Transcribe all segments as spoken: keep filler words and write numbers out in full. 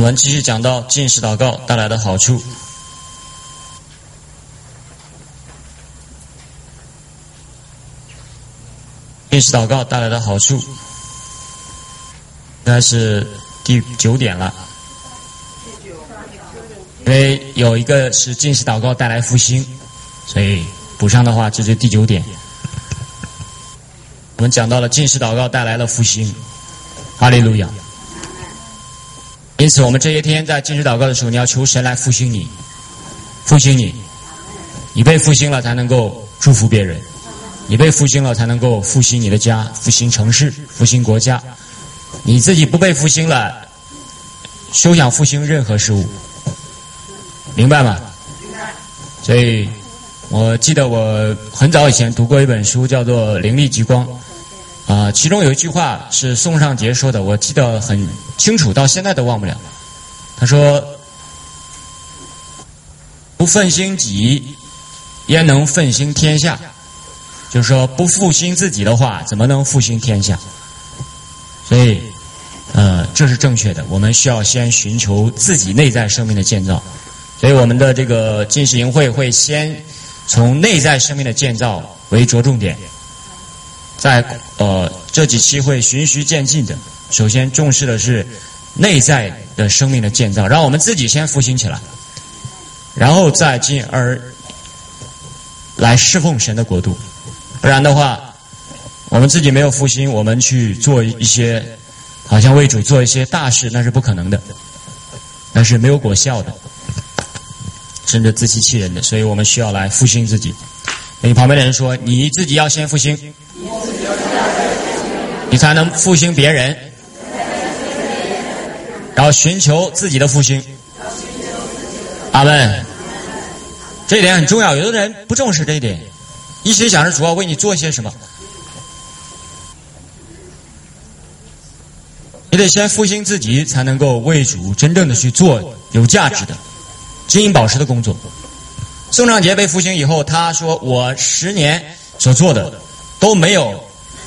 们继续讲到禁食祷告带来的好处。禁食祷告带来的好处，应该是第九点了。因为有一个是禁食祷告带来复兴，所以补上的话，这就是第九点。我们讲到了禁食祷告带来了复兴，哈利路亚。因此我们这些天在禁食祷告的时候，你要求神来复兴你，复兴你，你被复兴了才能够祝福别人，你被复兴了才能够复兴你的家，复兴城市，复兴国家。你自己不被复兴了，休想复兴任何事物，明白吗？所以我记得我很早以前读过一本书叫做《灵力极光》，啊、呃，其中有一句话是宋尚杰说的，我记得很清楚，到现在都忘不了。他说：“不奋兴己，焉能奋兴天下？”就是说，不复兴自己的话，怎么能复兴天下？所以，呃，这是正确的。我们需要先寻求自己内在生命的建造。所以，我们的这个禁食营会会先从内在生命的建造为着重点，在呃这几期会循序渐进的。首先重视的是内在的生命的建造，让我们自己先复兴起来，然后再进而来侍奉神的国度。不然的话，我们自己没有复兴，我们去做一些好像为主做一些大事，那是不可能的，那是没有果效的，甚至自欺欺人的。所以我们需要来复兴自己。跟你旁边的人说，你自己要先复兴，你才能复兴别人，然后寻求自己的复兴。阿们。这一点很重要，有的人不重视这一点，一心想着主要为你做些什么。你得先复兴自己，才能够为主真正的去做有价值的金银宝石的工作。宋尚杰被复兴以后，他说我十年所做的都没有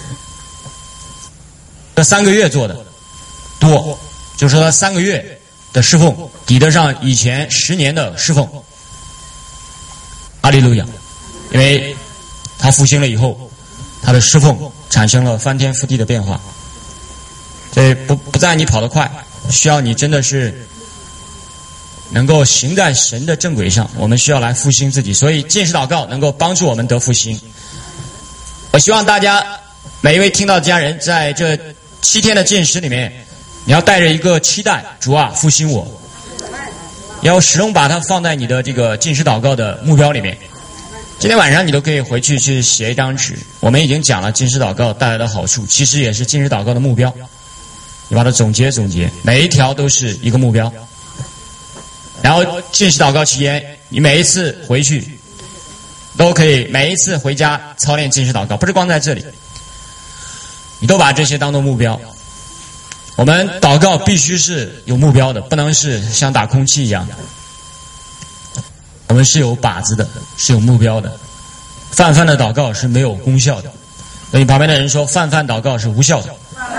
这三个月做的多，就是说他三个月的侍奉抵得上以前十年的侍奉。哈利路亚。因为他复兴了以后，他的侍奉产生了翻天覆地的变化。所以不不在你跑得快，需要你真的是能够行在神的正轨上。我们需要来复兴自己，所以禁食祷告能够帮助我们得复兴。我希望大家每一位听到的家人，在这七天的禁食里面，你要带着一个期待，主啊，复兴我，要始终把它放在你的这个禁食祷告的目标里面。今天晚上你都可以回去去写一张纸，我们已经讲了禁食祷告带来的好处，其实也是禁食祷告的目标。你把它总结总结，每一条都是一个目标。然后禁食祷告期间，你每一次回去都可以，每一次回家操练禁食祷告，不是光在这里，你都把这些当做目标。我们祷告必须是有目标的，不能是像打空气一样的。我们是有靶子的，是有目标的。泛泛的祷告是没有功效的。所以旁边的人说，泛泛祷告是无效的。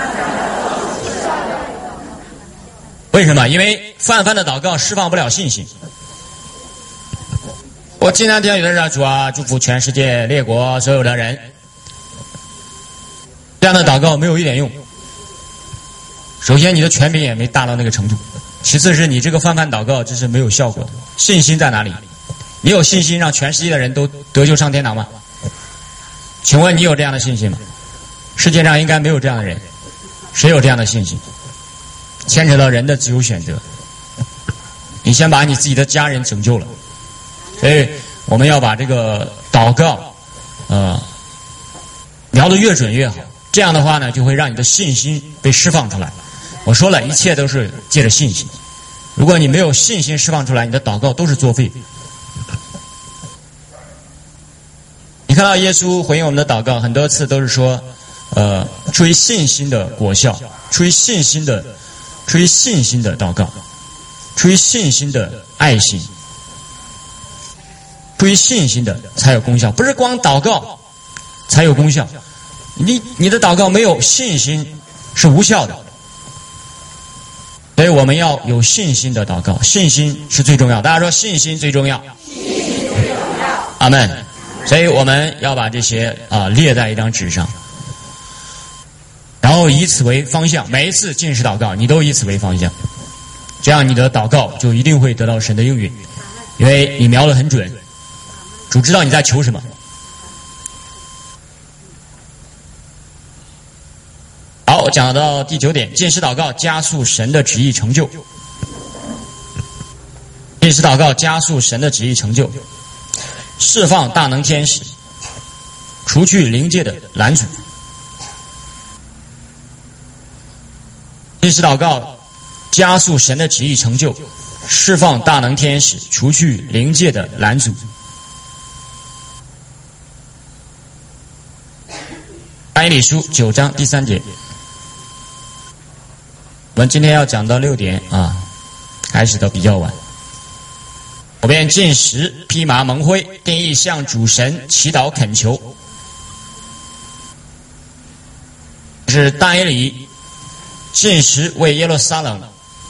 为什么？因为泛泛的祷告释放不了信心。我经常听有的人说，主啊，祝福全世界列国所有的人，这样的祷告没有一点用。首先你的权柄也没大到那个程度，其次是你这个泛泛祷告这是没有效果的。信心在哪里？你有信心让全世界的人都得救上天堂吗？请问你有这样的信心吗？世界上应该没有这样的人。谁有这样的信心？牵扯到人的自由选择。你先把你自己的家人拯救了，所以我们要把这个祷告呃聊得越准越好。这样的话呢，就会让你的信心被释放出来。我说了，一切都是借着信心。如果你没有信心释放出来，你的祷告都是作废。你看到耶稣回应我们的祷告，很多次都是说，呃，出于信心的果效，出于信心的，出于信心的祷告，出于信心的爱心，出于信心的才有功效，不是光祷告才有功效。你你的祷告没有信心是无效的。 所以我们要有信心的祷告，信心是最重要。大家说信心最重要。 信心最重要。 阿们。所以我们要把这些啊列在一张纸上，然后以此为方向。每一次禁食祷告，你都以此为方向，这样你的祷告就一定会得到神的应允，因为你瞄得很准，主知道你在求什么。好，我讲到第九点，禁食祷告加速神的旨意成就。禁食祷告加速神的旨意成就，释放大能天使，除去灵界的拦阻。禁食祷告加速神的旨意成就，释放大能天使，除去灵界的拦阻。但以理书九章第三节。我们今天要讲到六点啊，开始的比较晚。我便禁食，披麻蒙灰，定义向主神祈祷恳求。是但以理禁食为耶路撒冷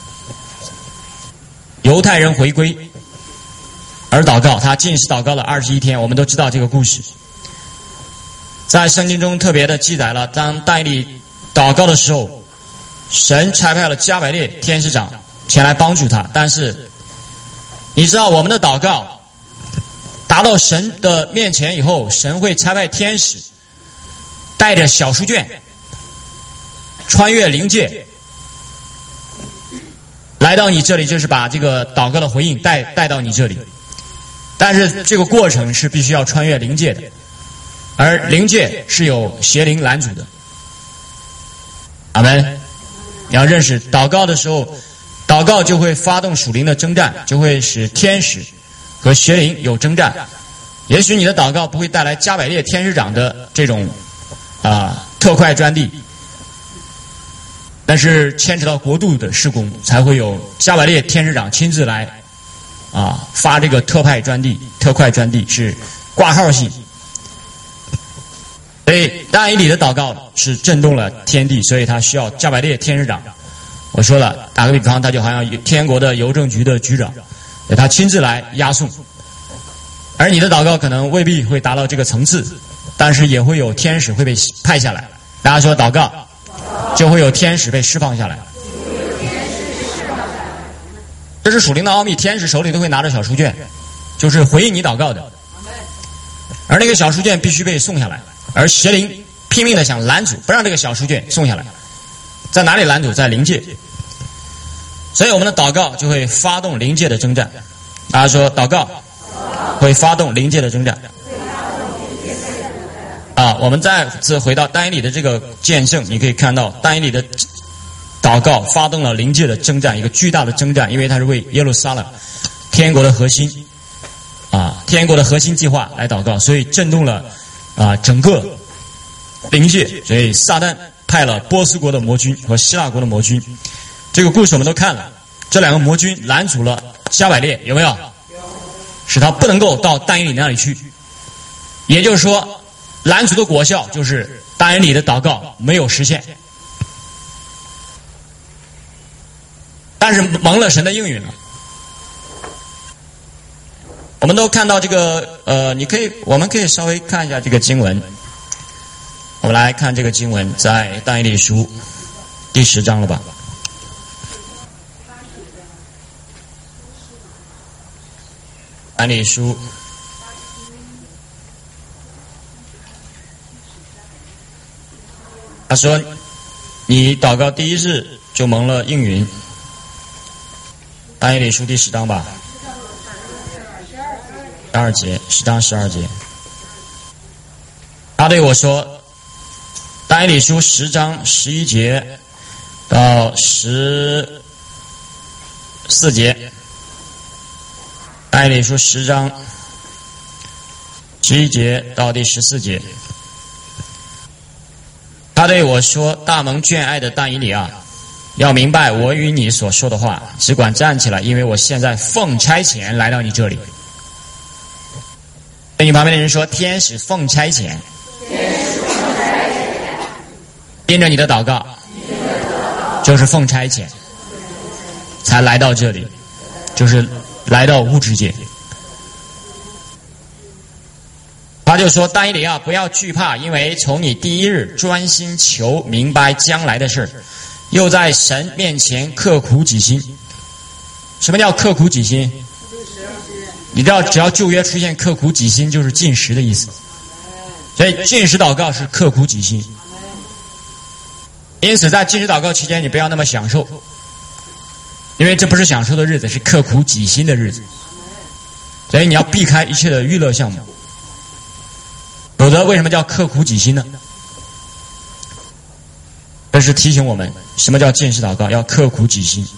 犹太人回归而祷告，他禁食祷告了二十一天。我们都知道这个故事，在圣经中特别的记载了，当但以理祷告的时候，神差派了加百列天使长前来帮助他。但是你知道我们的祷告达到神的面前以后，神会差派天使带着小书卷穿越灵界来到你这里，就是把这个祷告的回应带带到你这里。但是这个过程是必须要穿越灵界的，而灵界是有邪灵拦阻的。阿们。你要认识祷告的时候，祷告就会发动属灵的征战，就会使天使和邪灵有征战。也许你的祷告不会带来加百列天使长的这种啊、呃、特快专递，但是牵扯到国度的事工，才会有加百列天使长亲自来啊发这个特派专递、特快专递，是挂号信。所以但以理的祷告是震动了天地，所以他需要加百列天使长。我说了，打个比方，他就好像天国的邮政局的局长，他亲自来押送。而你的祷告可能未必会达到这个层次，但是也会有天使会被派下来。大家说祷告，就会有天使被释放下来。这是属灵的奥秘，天使手里都会拿着小书卷，就是回应你祷告的。而那个小书卷必须被送下来，而邪灵拼命的想拦阻，不让这个小书卷送下来。在哪里拦阻？在灵界。所以我们的祷告就会发动灵界的征战。大家说祷告会发动灵界的征战。啊，我们再次回到但以理的这个见证，你可以看到但以理的祷告发动了灵界的征战，一个巨大的征战，因为他是为耶路撒冷天国的核心啊，天国的核心计划来祷告，所以震动了啊整个灵界。所以撒旦派了波斯国的魔军和希腊国的魔军，这个故事我们都看了。这两个魔军拦阻了加百列，有没有？使他不能够到但以理那里去。也就是说，拦阻的果效就是但以理的祷告没有实现，但是蒙了神的应允了。我们都看到这个，呃，你可以，我们可以稍微看一下这个经文。我们来看这个经文，在但以理书第十章了吧？但以理书他说：“你祷告第一日就蒙了应允。”但以理书第十章吧，十二节，十章十二节。他对我说：“但以理书十章十一节到十四节。”但以理书十章十一节到第十四节。他对我说：“大蒙眷爱的但以理啊，要明白我与你所说的话，只管站起来，因为我现在奉差遣来到你这里。”对你旁边的人说：“天使奉差遣，因着你的祷告，就是奉差遣。” 才来到这里，就是来到物质界。他就说：“但以理啊，不要惧怕，因为从你第一日专心求明白将来的事，又在神面前刻苦己心。什么叫刻苦己心？你知道，只要旧约出现刻苦己心，就是禁食的意思。所以禁食祷告是刻苦己心。因此，在禁食祷告期间，你不要那么享受，因为这不是享受的日子，是刻苦己心的日子。所以你要避开一切的娱乐项目。否则，为什么叫刻苦己心呢？这是提醒我们，什么叫禁食祷告？要刻苦己心。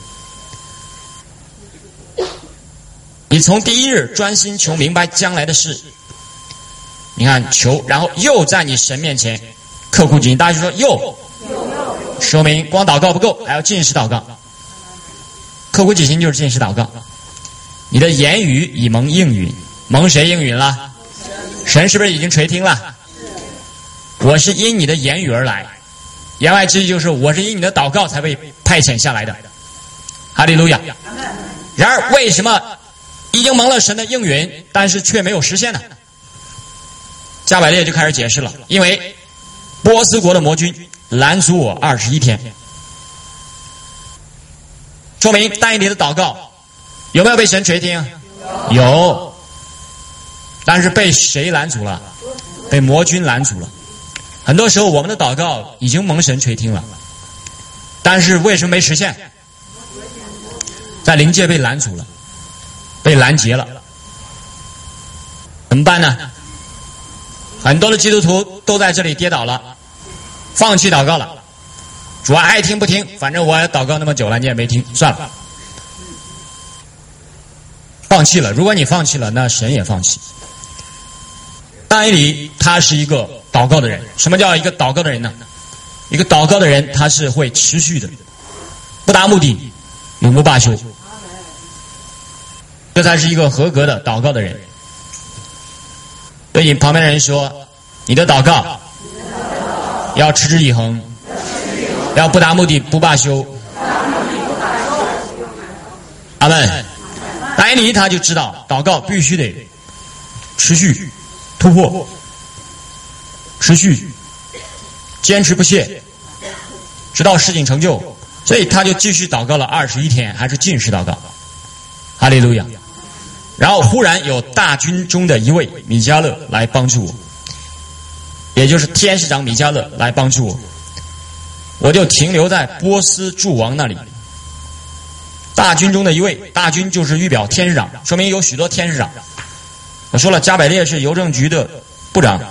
你从第一日专心求明白将来的事，你看求，然后又在你神面前刻苦己心。大家就说又，说明光祷告不够，还要禁食祷告。刻苦己心就是禁食祷告。你的言语已蒙应允，蒙谁应允了？神是不是已经垂听了？我是因你的言语而来，言外之意就是我是因你的祷告才被派遣下来的。哈利路亚。然而为什么已经蒙了神的应允，但是却没有实现呢？加百列就开始解释了，因为波斯国的魔军拦阻我二十一天，说明但以理的祷告有没有被神垂听？有，但是被谁拦阻了？被魔军拦阻了。很多时候我们的祷告已经蒙神垂听了，但是为什么没实现？在灵界被拦阻了，被拦截了。怎么办呢？很多的基督徒都在这里跌倒了，放弃祷告了。主啊，爱听不听，反正我也祷告那么久了，你也没听，算了，放弃了。如果你放弃了，那神也放弃。但以理他是一个祷告的人。什么叫一个祷告的人呢？一个祷告的人他是会持续的，不达目的，永不罢休，这才是一个合格的祷告的人。对你旁边的人说，你的祷告要持之以恒，要不达目的不罢休。阿们。但以理他就知道祷告必须得持续突破，持续坚持不懈，直到事情成就。所以他就继续祷告了二十一天，还是禁食祷告。哈利路亚。然后忽然有大军中的一位米迦勒来帮助我，也就是天使长米迦勒来帮助我，我就停留在波斯诸王那里。大军中的一位，大军就是预表天使长，说明有许多天使长。我说了，加百列是邮政局的部长，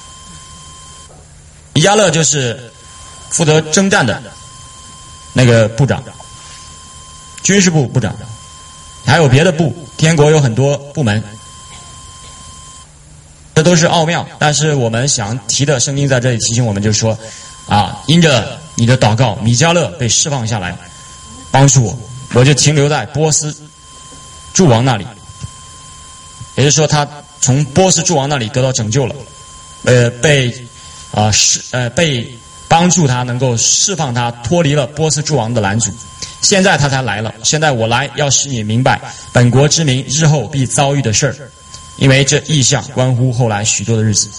米迦勒就是负责征战的那个部长，军事部部长，还有别的部，天国有很多部门，这都是奥妙。但是我们想提的圣经在这里提醒我们，就是说啊，因着你的祷告，米迦勒被释放下来，帮助我，我就停留在波斯诸王那里。也就是说，他从波斯诸王那里得到拯救了，呃，被啊释呃被帮助他能够释放他脱离了波斯诸王的拦阻。现在他才来了，现在我来要使你明白本国之民日后必遭遇的事儿，因为这异象关乎后来许多的日子。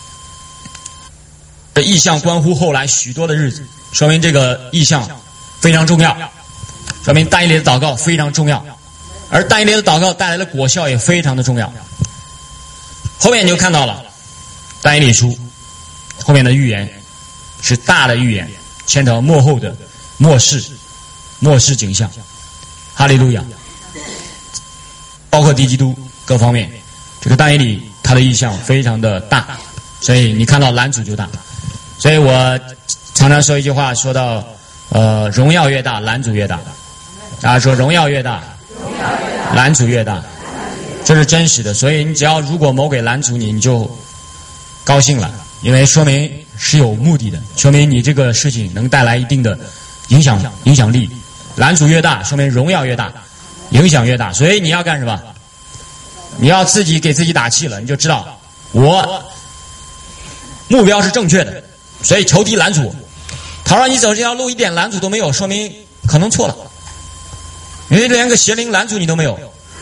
这异象关乎后来许多的日子，说明这个异象非常重要，说明但以理的祷告非常重要。而但以理的祷告带来的果效也非常的重要。后面你就看到了但以理书后面的预言是大的预言，牵扯末后的末世末世景象。哈利路亚。包括敌基督各方面，这个但以理他的意象非常的大，所以你看到拦阻就大。所以我常常说一句话，说到呃荣耀越大，拦阻越大。大家说荣耀越大，拦阻越大，这是真实的。所以你只要如果魔鬼拦阻你，你就高兴了，因为说明是有目的的，说明你这个事情能带来一定的影响影响力。拦阻越大，说明荣耀越大，影响越大。所以你要干什么？你要自己给自己打气了，你就知道我目标是正确的，所以仇敌拦阻。倘若你走这条路一点拦阻都没有，说明可能错了。 因为连个邪灵拦阻你都没有，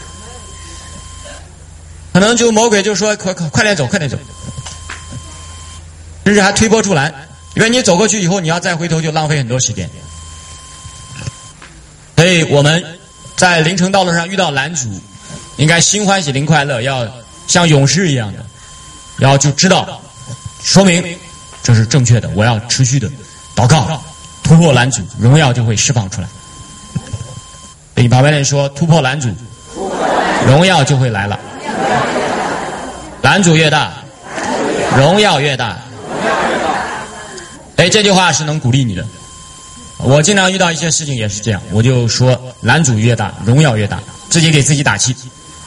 可能就魔鬼就说快快快点走，快点走，甚至还推波助澜，因为你走过去以后，你要再回头就浪费很多时间。所以我们在灵程道路上遇到拦阻，应该心欢喜灵快乐，要像勇士一样的，然后就知道说明这是正确的，我要持续的祷告，突破拦阻，荣耀就会释放出来。你旁边人说突破拦阻，荣耀就会来了。拦阻越大，荣耀越大。哎，这句话是能鼓励你的。我经常遇到一些事情也是这样，我就说拦阻越大，荣耀越大，自己给自己打气，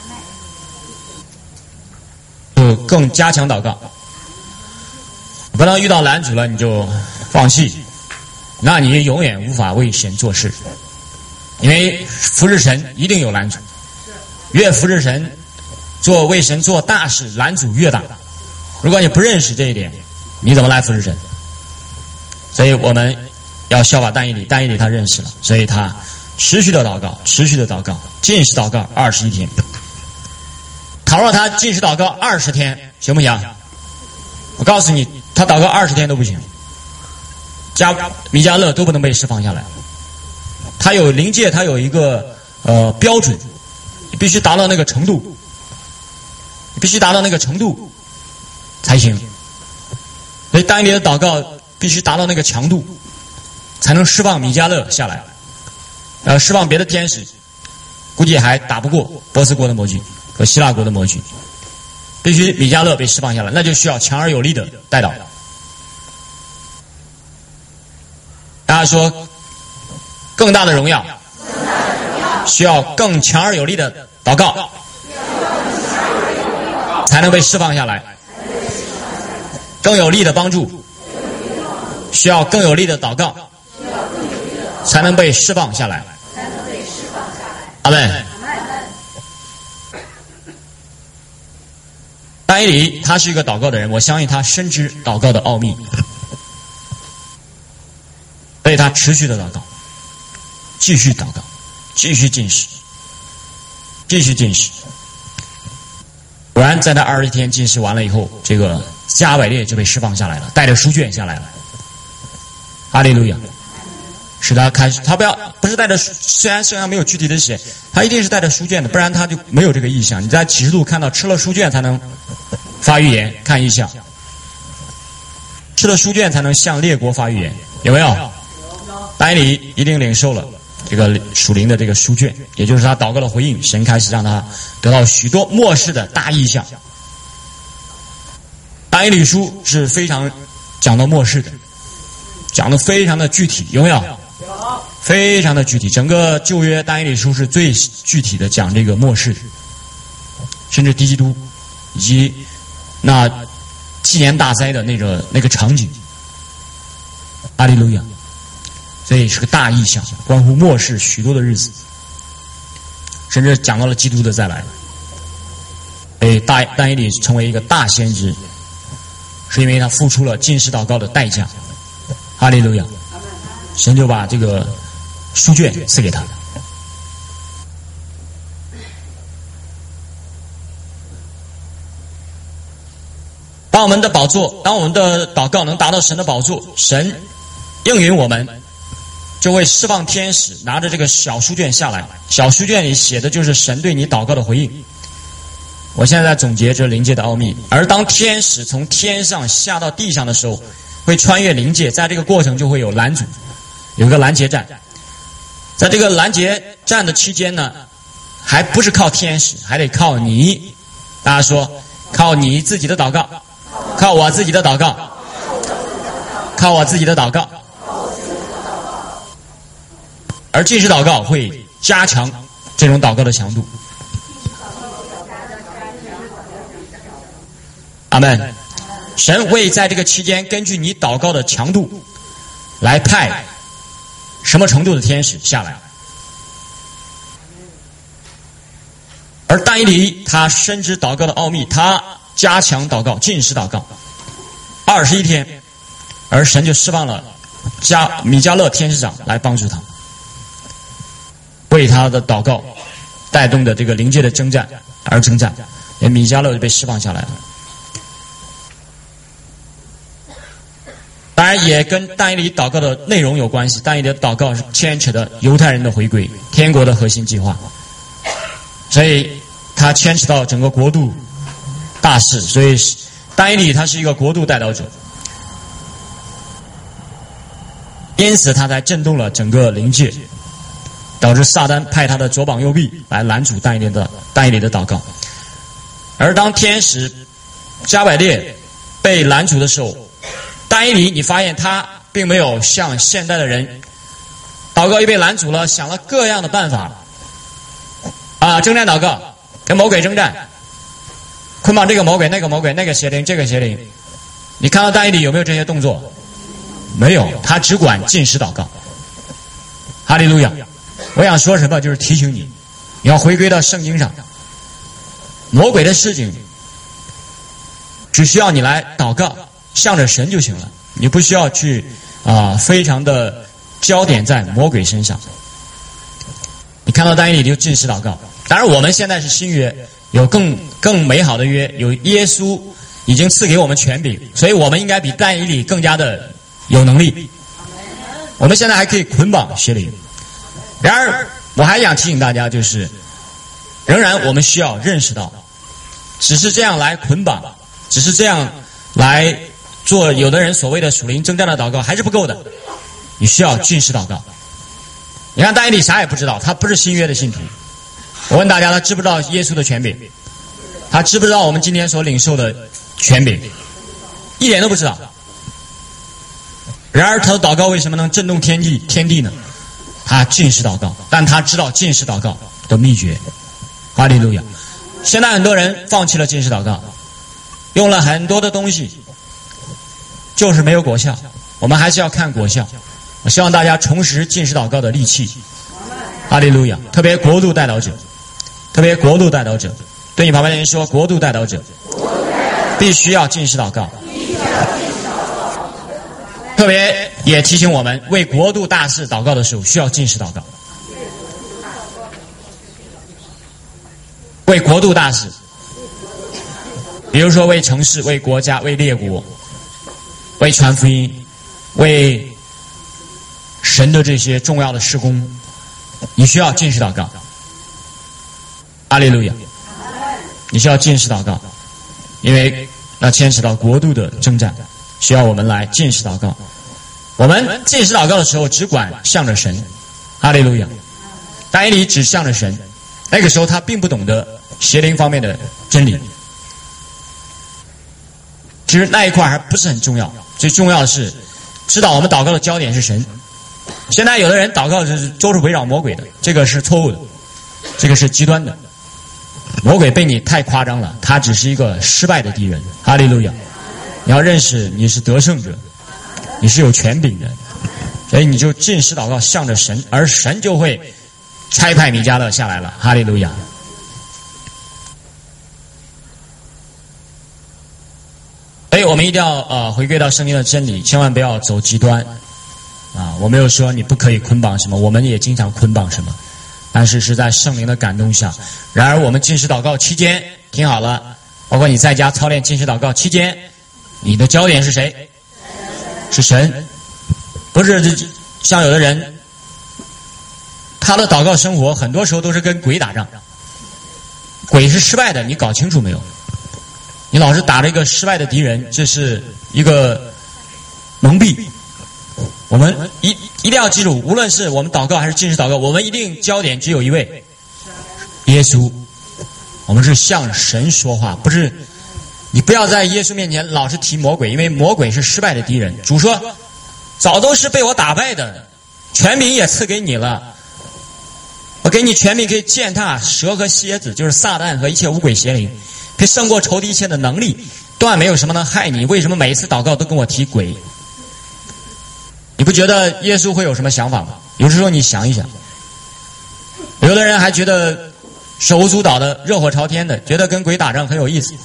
就更加强祷告。不能遇到拦阻了你就放弃，那你永远无法为神做事。因为服侍神一定有拦阻，越服侍神做为神做大事，拦阻越大。如果你不认识这一点，你怎么来服侍神？所以我们要效法但以理，但以理他认识了，所以他持续的祷告，持续的祷告，禁食祷告二十一天。倘若他禁食祷告二十天，行不行？我告诉你，他祷告二十天都不行，加米迦勒都不能被释放下来。他有灵界，他有一个呃标准，你必须达到那个程度，你必须达到那个程度才行。所以但以理的祷告必须达到那个强度，才能释放米迦勒下来。呃，释放别的天使，估计还打不过波斯国的魔军和希腊国的魔军。必须米迦勒被释放下来，那就需要强而有力的代祷。大家说，更大的荣耀需要更强而有力的祷告，才能被释放下来。更有力的帮助需要更有力的祷告，才能被释放下来。阿们。但以理他是一个祷告的人，我相信他深知祷告的奥秘，所以他持续的祷告，继续祷告，继续禁食，继续禁食。果然在他二十天禁食完了以后，这个加百列就被释放下来了，带着书卷下来了。哈利路亚！使他开始，他不要不是带着，虽然身上没有具体的写，他一定是带着书卷的，不然他就没有这个意象。你在启示录看到吃了书卷才能发预言，看意象，吃了书卷才能向列国发预言，有没有？但以理一定领受了这个属灵的这个书卷，也就是他祷告的回应，神开始让他得到许多末世的大意象。但以理书是非常讲到末世的，讲得非常的具体，有没有？非常的具体，整个旧约但以理书是最具体的讲这个末世，甚至敌基督以及那纪年大灾的那个那个场景。哈利路亚！所以是个大意象，关乎末世许多的日子，甚至讲到了基督的再来。所以大但以理成为一个大先知，是因为他付出了禁食祷告的代价。哈利路亚！神就把这个书卷赐给他。当我们的宝座，当我们的祷告能达到神的宝座，神应允我们，就会释放天使拿着这个小书卷下来。小书卷里写的就是神对你祷告的回应。我现在在总结这灵界的奥秘。而当天使从天上下到地上的时候，会穿越灵界，在这个过程就会有拦阻，有一个拦截战。在这个拦截战的期间呢，还不是靠天使，还得靠你。大家说，靠你自己的祷告，靠我自己的祷告，靠我自己的祷告。而禁食祷告会加强这种祷告的强度。阿们。神会在这个期间根据你祷告的强度来派什么程度的天使下来。而但以理他深知祷告的奥秘，他加强祷告，禁食祷告二十一天，而神就释放了加米迦勒天使长来帮助他。 为他的祷告带动的这个灵界的征战而征战，米迦勒就被释放下来了。当然也跟但以理祷告的内容有关系，但以理的祷告是牵扯的犹太人的回归，天国的核心计划，所以他牵扯到整个国度大事，所以但以理他是一个国度代祷者，因此他才震动了整个灵界，导致撒旦派他的左膀右臂来拦阻但以理的但以理的祷告。而当天使加百列被拦阻的时候，但以理你发现他并没有像现代的人祷告一被拦阻了，想了各样的办法啊，征战祷告，跟魔鬼征战，捆绑这个魔鬼那个魔鬼那个邪灵这个邪灵。你看到但以理有没有这些动作？没有，他只管禁食祷告。哈利路亚！我想说什么，就是提醒你，你要回归到圣经上。魔鬼的事情只需要你来祷告，向着神就行了，你不需要去啊、呃，非常的焦点在魔鬼身上。你看到但以理就禁食祷告。当然我们现在是新约，有更更美好的约，有耶稣已经赐给我们权柄，所以我们应该比但以理更加的有能力。我们现在还可以捆绑邪灵。然而我还想提醒大家，就是仍然我们需要认识到，只是这样来捆绑，只是这样来做有的人所谓的属灵征战的祷告还是不够的，你需要禁食祷告。你看但以理啥也不知道，他不是新约的信徒。我问大家，他知不知道耶稣的权柄？他知不知道我们今天所领受的权柄？一点都不知道。然而他的祷告为什么能震动天地天地呢？他禁食祷告，但他知道禁食祷告的秘诀。哈利路亚！现在很多人放弃了禁食祷告，用了很多的东西，就是没有果效。我们还是要看果效。我希望大家重拾禁食祷告的利器。哈利路亚！特别国度代祷者，特别国度代祷者，对你旁边的人说，国度代祷者必须要禁食祷告。特别也提醒我们，为国度大事祷告的时候需要禁食祷告。为国度大事，比如说为城市、为国家、为列国、为传福音、为神的这些重要的事工，你需要禁食祷告。哈利路亚！你需要禁食祷告，因为那牵扯到国度的征战，需要我们来禁食祷告。我们禁食祷告的时候只管向着神。哈利路亚！但以理只向着神，那个时候他并不懂得邪灵方面的真理。其实那一块还不是很重要，最重要的是知道我们祷告的焦点是神。现在有的人祷告就是都是围绕魔鬼的，这个是错误的，这个是极端的。魔鬼被你太夸张了，他只是一个失败的敌人。哈利路亚！你要认识你是得胜者，你是有权柄的，所以你就禁食祷告向着神，而神就会差派米迦勒下来了。哈利路亚！所以我们一定要呃回归到圣经的真理，千万不要走极端啊！我没有说你不可以捆绑什么，我们也经常捆绑什么，但是是在圣灵的感动下。然而我们禁食祷告期间，听好了，包括你在家操练禁食祷告期间，你的焦点是谁？是神，不是像有的人，他的祷告生活很多时候都是跟鬼打仗，鬼是失败的，你搞清楚没有？你老是打着一个失败的敌人，这是一个蒙蔽。我们一一定要记住，无论是我们祷告还是禁食祷告，我们一定焦点只有一位，耶稣。我们是向神说话，不是你不要在耶稣面前老是提魔鬼，因为魔鬼是失败的敌人。主说早都是被我打败的，权柄也赐给你了，我给你权柄可以践踏蛇和蝎子，就是撒旦和一切污鬼邪灵，可以胜过仇敌一切的能力，断没有什么能害你。为什么每一次祷告都跟我提鬼？你不觉得耶稣会有什么想法吗？有时候你想一想，有的人还觉得手舞足蹈的，热火朝天的，觉得跟鬼打仗很有意思。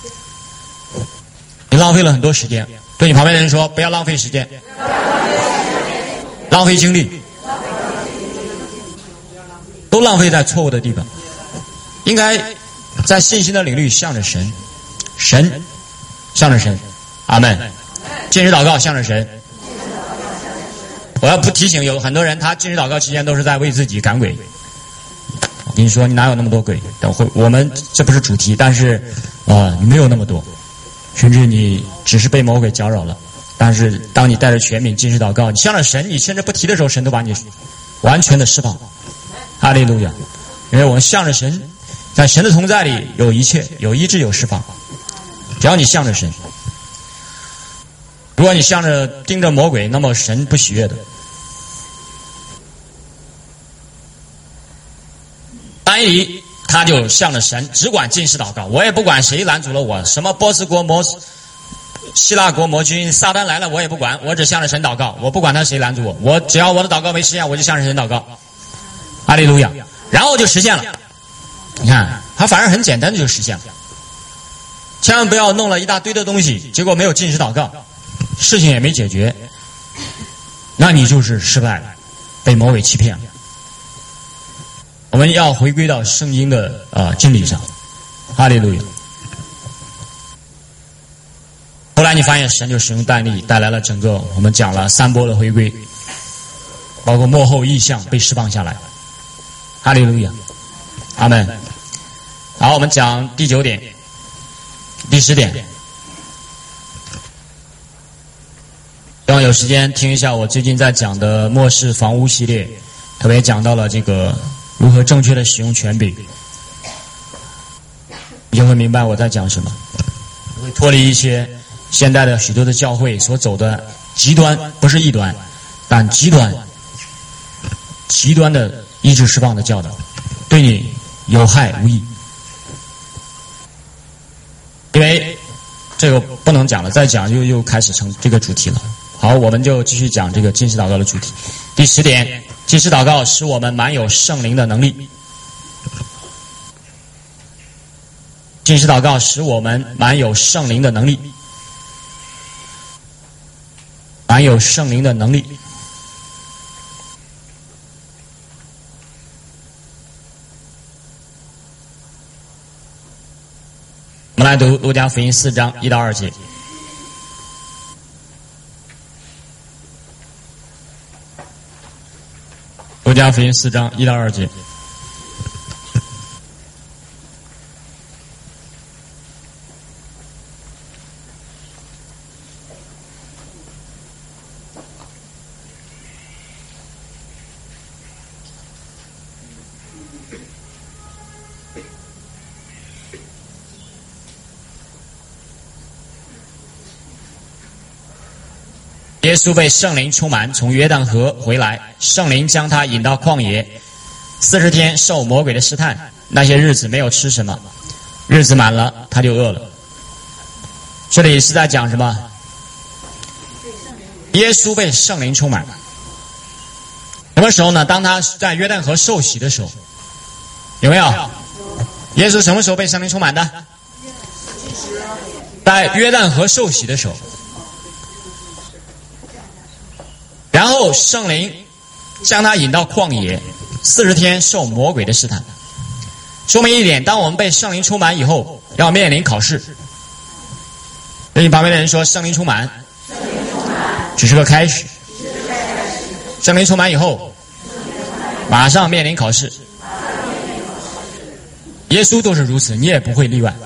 你浪费了很多时间。对你旁边的人说，不要浪费时间，浪费精力。 都浪费在错误的地方。应该在信心的领域向着神，神向着神，阿门。禁食祷告向着神。我要不提醒，有很多人他禁食祷告期间都是在为自己赶鬼。我跟你说，你哪有那么多鬼？等会我们这不是主题，但是啊、呃，你没有那么多，甚至你只是被魔鬼搅扰了。但是当你带着权柄禁食祷告，你向着神，你甚至不提的时候，神都把你完全的释放。哈利路亚！因为我们向着神，在神的同在里有一切，有医治，有释放。只要你向着神，如果你向着盯着魔鬼，那么神不喜悦的。但以理他就向着神，只管禁食祷告，我也不管谁拦阻了我，什么波斯国魔、希腊国魔君、撒旦来了我也不管，我只向着神祷告，我不管他谁拦阻我，我只要我的祷告没实现，我就向着神祷告。哈利路亚！然后就实现了。你看，他反而很简单的就实现了。千万不要弄了一大堆的东西，结果没有禁食祷告，事情也没解决，那你就是失败了，被魔鬼欺骗了。我们要回归到圣经的啊、呃、真理上。哈利路亚！后来你发现神就使用但以理带来了整个我们讲了三波的回归，包括末后异象被释放下来。哈利路亚！阿们。好，我们讲第九点，第十点。希望有时间听一下我最近在讲的末世房屋系列，特别讲到了这个如何正确的使用权柄，你就会明白我在讲什么。会脱离一些现代的许多的教会所走的极端，不是异端，但极端极端的医治释放的教导，对你有害无益。因为这个不能讲了，再讲又又开始成这个主题了。好，我们就继续讲这个禁食祷告的主题。第十点，禁食祷告使我们满有圣灵的能力。禁食祷告使我们满有圣灵的能力，满有圣灵的能力。我们来读路加福音四章一到二节。路加福音四章一到二节。耶稣被圣灵充满，从约旦河回来，圣灵将他引到旷野，四十天受魔鬼的试探。那些日子没有吃什么，日子满了，他就饿了。这里是在讲什么？耶稣被圣灵充满。什么时候呢？当他在约旦河受洗的时候，有没有？耶稣什么时候被圣灵充满的？在约旦河受洗的时候。然后圣灵将他引到旷野，四十天受魔鬼的试探。说明一点，当我们被圣灵充满以后，要面临考试。跟你旁边的人说，圣灵充满只是个开始，圣灵充满以后马上面临考试。耶稣都是如此，你也不会例外。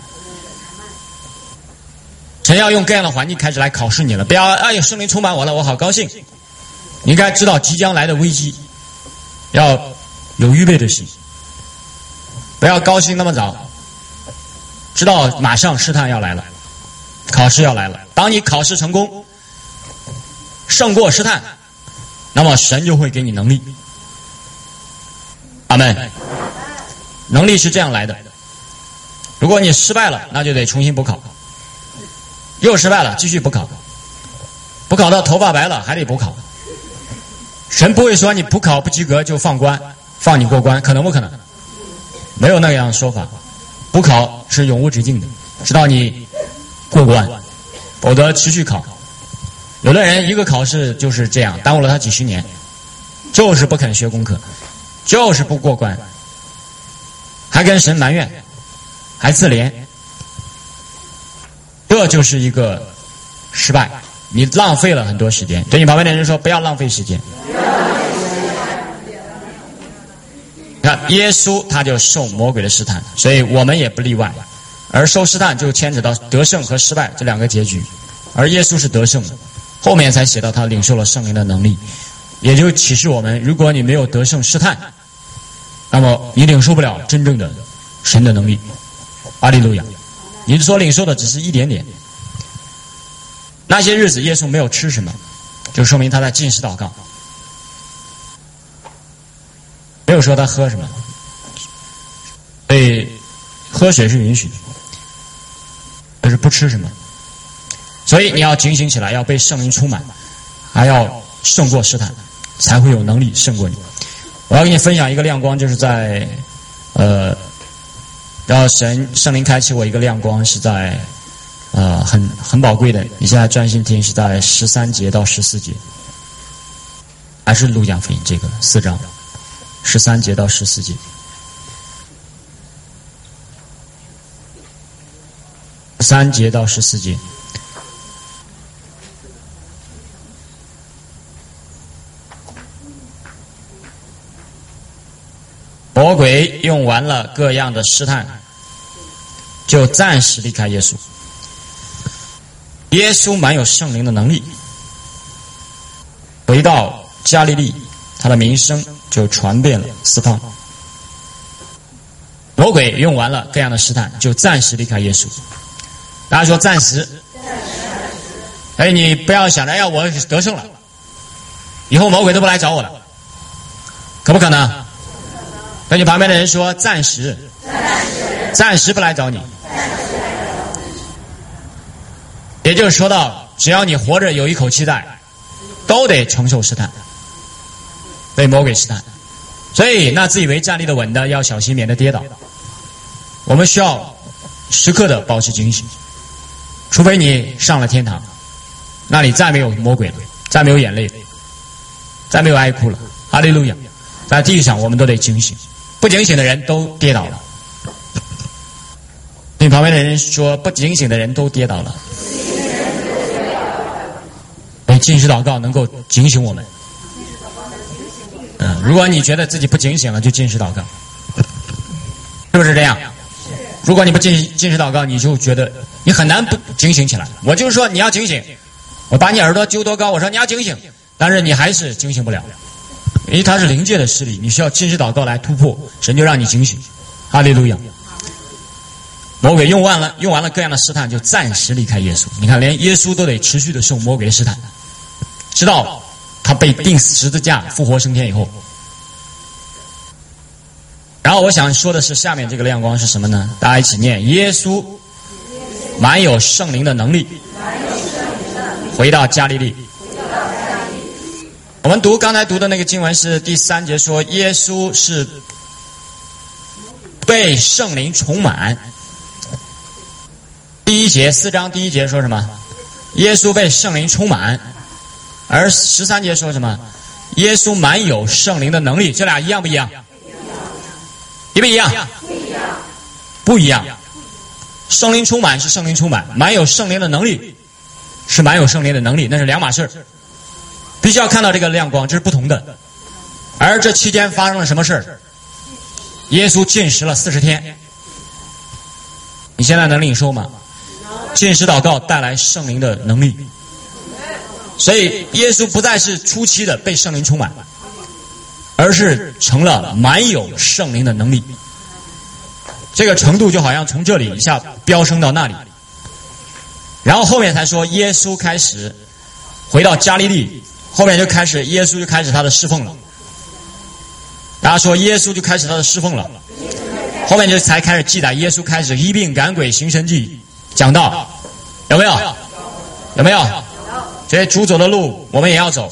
神要用各样的环境开始来考试你了，不要哎呦圣灵充满我了，我好高兴。你应该知道即将来的危机，要有预备的心，不要高兴那么早，知道马上试探要来了，考试要来了。当你考试成功，胜过试探，那么神就会给你能力。阿们。能力是这样来的，如果你失败了，那就得重新补考，又失败了继续补考，补考到头发白了还得补考。神不会说你补考不及格就放关，放你过关，可能不可能？没有那样的说法。补考是永无止境的，直到你过关，否则持续考。有的人一个考试就是这样，耽误了他几十年，就是不肯学功课，就是不过关， 还跟神埋怨，还自怜，这就是一个失败，你浪费了很多时间。对你旁边的人说，不要浪费时间。看耶稣他就受魔鬼的试探，所以我们也不例外。而受试探就牵扯到得胜和失败这两个结局，而耶稣是得胜的，后面才写到他领受了圣灵的能力，也就启示我们，如果你没有得胜试探，那么你领受不了真正的神的能力。阿利路亚！你所领受的只是一点点。那些日子耶稣没有吃什么，就说明他在禁食祷告，没有说他喝什么，所以喝水是允许的，但是不吃什么。所以你要警醒起来，要被圣灵充满，还要胜过试探，才会有能力胜过你。我要跟你分享一个亮光，就是在呃，然后神圣灵开启我一个亮光，是在呃很很宝贵的，你现在专心听，是在十三节到十四节，还是路加福音这个四章十三节到十四节。三节到十四节。魔鬼用完了各样的试探，就暂时离开耶稣。耶稣满有圣灵的能力，回到加利利，他的名声就传遍了四方。魔鬼用完了各样的试探，就暂时离开耶稣。大家说暂时。哎，你不要想着，哎呀，我得胜了，以后魔鬼都不来找我了，可不可能？跟你旁边的人说，暂时，暂时不来找你。也就是说到，只要你活着有一口气在，都得承受试探，被魔鬼试探。所以那自以为站立的稳的，要小心免得跌倒。我们需要时刻的保持警醒，除非你上了天堂，那里再没有魔鬼了，再没有眼泪了，再没有哀哭了。哈利路亚！在地上我们都得警醒，不警醒的人都跌倒了。你旁边的人说，不警醒的人都跌倒了。所以禁食祷告能够警醒我们。嗯，如果你觉得自己不警醒了，就禁食祷告，是不是这样？如果你不禁禁食祷告，你就觉得你很难不警醒起来。我就是说你要警醒，我把你耳朵揪多高，我说你要警醒，但是你还是警醒不了，因为它是灵界的势力，你需要禁食祷告来突破，神就让你警醒。哈利路亚！魔鬼用完了用完了各样的试探，就暂时离开耶稣。你看，连耶稣都得持续的受魔鬼的试探，直到他被钉死十字架、复活升天以后。然后我想说的是，下面这个亮光是什么呢？大家一起念：耶稣满有圣灵的能力，回到加利利。我们读刚才读的那个经文是第三节，说耶稣是被圣灵充满。第一节四章第一节说什么？耶稣被圣灵充满。而十三节说什么？耶稣满有圣灵的能力。这俩一样不一样？一不一样？不一样。圣灵充满是圣灵充满，满有圣灵的能力是满有圣灵的能力，那是两码事。必须要看到这个亮光，这是不同的。而这期间发生了什么事儿？耶稣禁食了四十天。你现在能领受吗？禁食祷告带来圣灵的能力，所以耶稣不再是初期的被圣灵充满，而是成了满有圣灵的能力。这个程度就好像从这里一下飙升到那里，然后后面才说耶稣开始回到加利利，后面就开始耶稣就开始他的侍奉了。大家说耶稣就开始他的侍奉了，后面就才开始记载耶稣开始医病赶鬼行神迹讲道，有没有？有没有？这些主走的路我们也要走。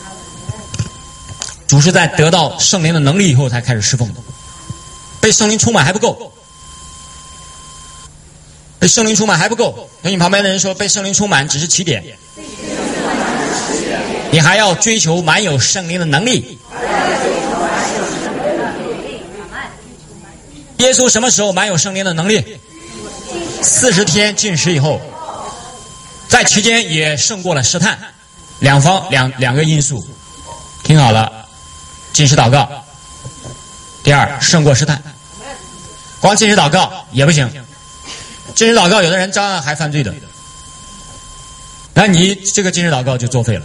主是在得到圣灵的能力以后才开始侍奉的，被圣灵充满还不够，被圣灵充满还不够。跟你旁边的人说，被圣灵充满只是起点，你还要追求满有圣灵的能力。 耶稣什么时候满有圣灵的能力？四十天禁食以后，在期间也胜过了试探，两方两两个因素。听好了，禁食祷告。第二，胜过试探。光禁食祷告也不行，禁食祷告有的人照样还犯罪的，那你这个禁食祷告就作废了。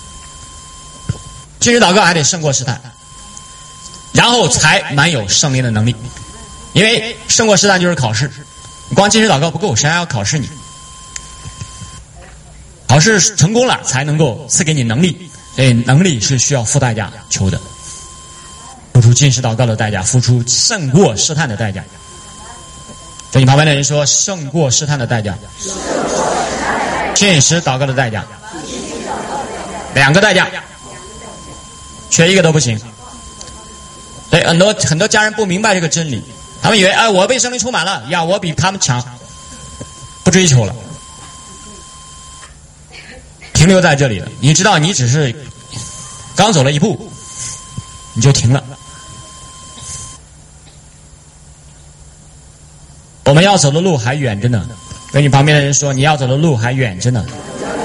禁食祷告还得胜过试探，然后才满有圣灵的能力。因为胜过试探就是考试，你光禁食祷告不够，神还要考试你，考试成功了才能够赐给你能力，所以能力是需要付代价求的，付出禁食祷告的代价，付出胜过试探的代价。对你旁边的人说，胜过试探的代价，禁食祷告的代价，两个代价，缺一个都不行。所以很多很多家人不明白这个真理，他们以为哎，我被圣灵充满了呀，我比他们强，不追求了，停留在这里了。你知道，你只是刚走了一步，你就停了。我们要走的路还远着呢。跟你旁边的人说，你要走的路还远着呢，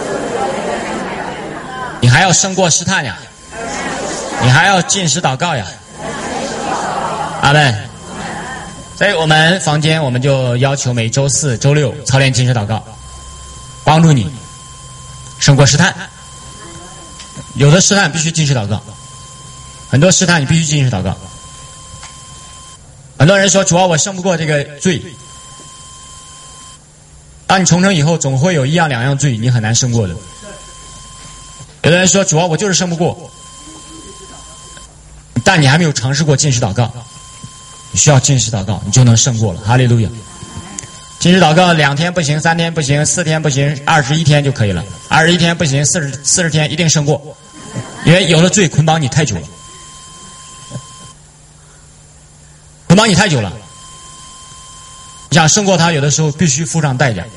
你还要胜过试探呀，你还要禁食祷告呀。阿们。所以我们房间我们就要求每周四周六操练禁食祷告，帮助你胜过试探。有的试探必须禁食祷告，很多试探你必须禁食祷告。很多人说，主啊，我胜不过这个罪。当你重生以后，总会有一样两样罪你很难胜过的。有的人说，主啊，我就是胜不过，但你还没有尝试过禁食祷告，你需要禁食祷告，你就能胜过了。哈利路亚！禁食祷告两天不行，三天不行，四天不行，二十一天就可以了。二十一天不行，四十四十天一定胜过，因为有的罪捆绑你太久了，捆绑你太久了。你想胜过他，有的时候必须付上代价。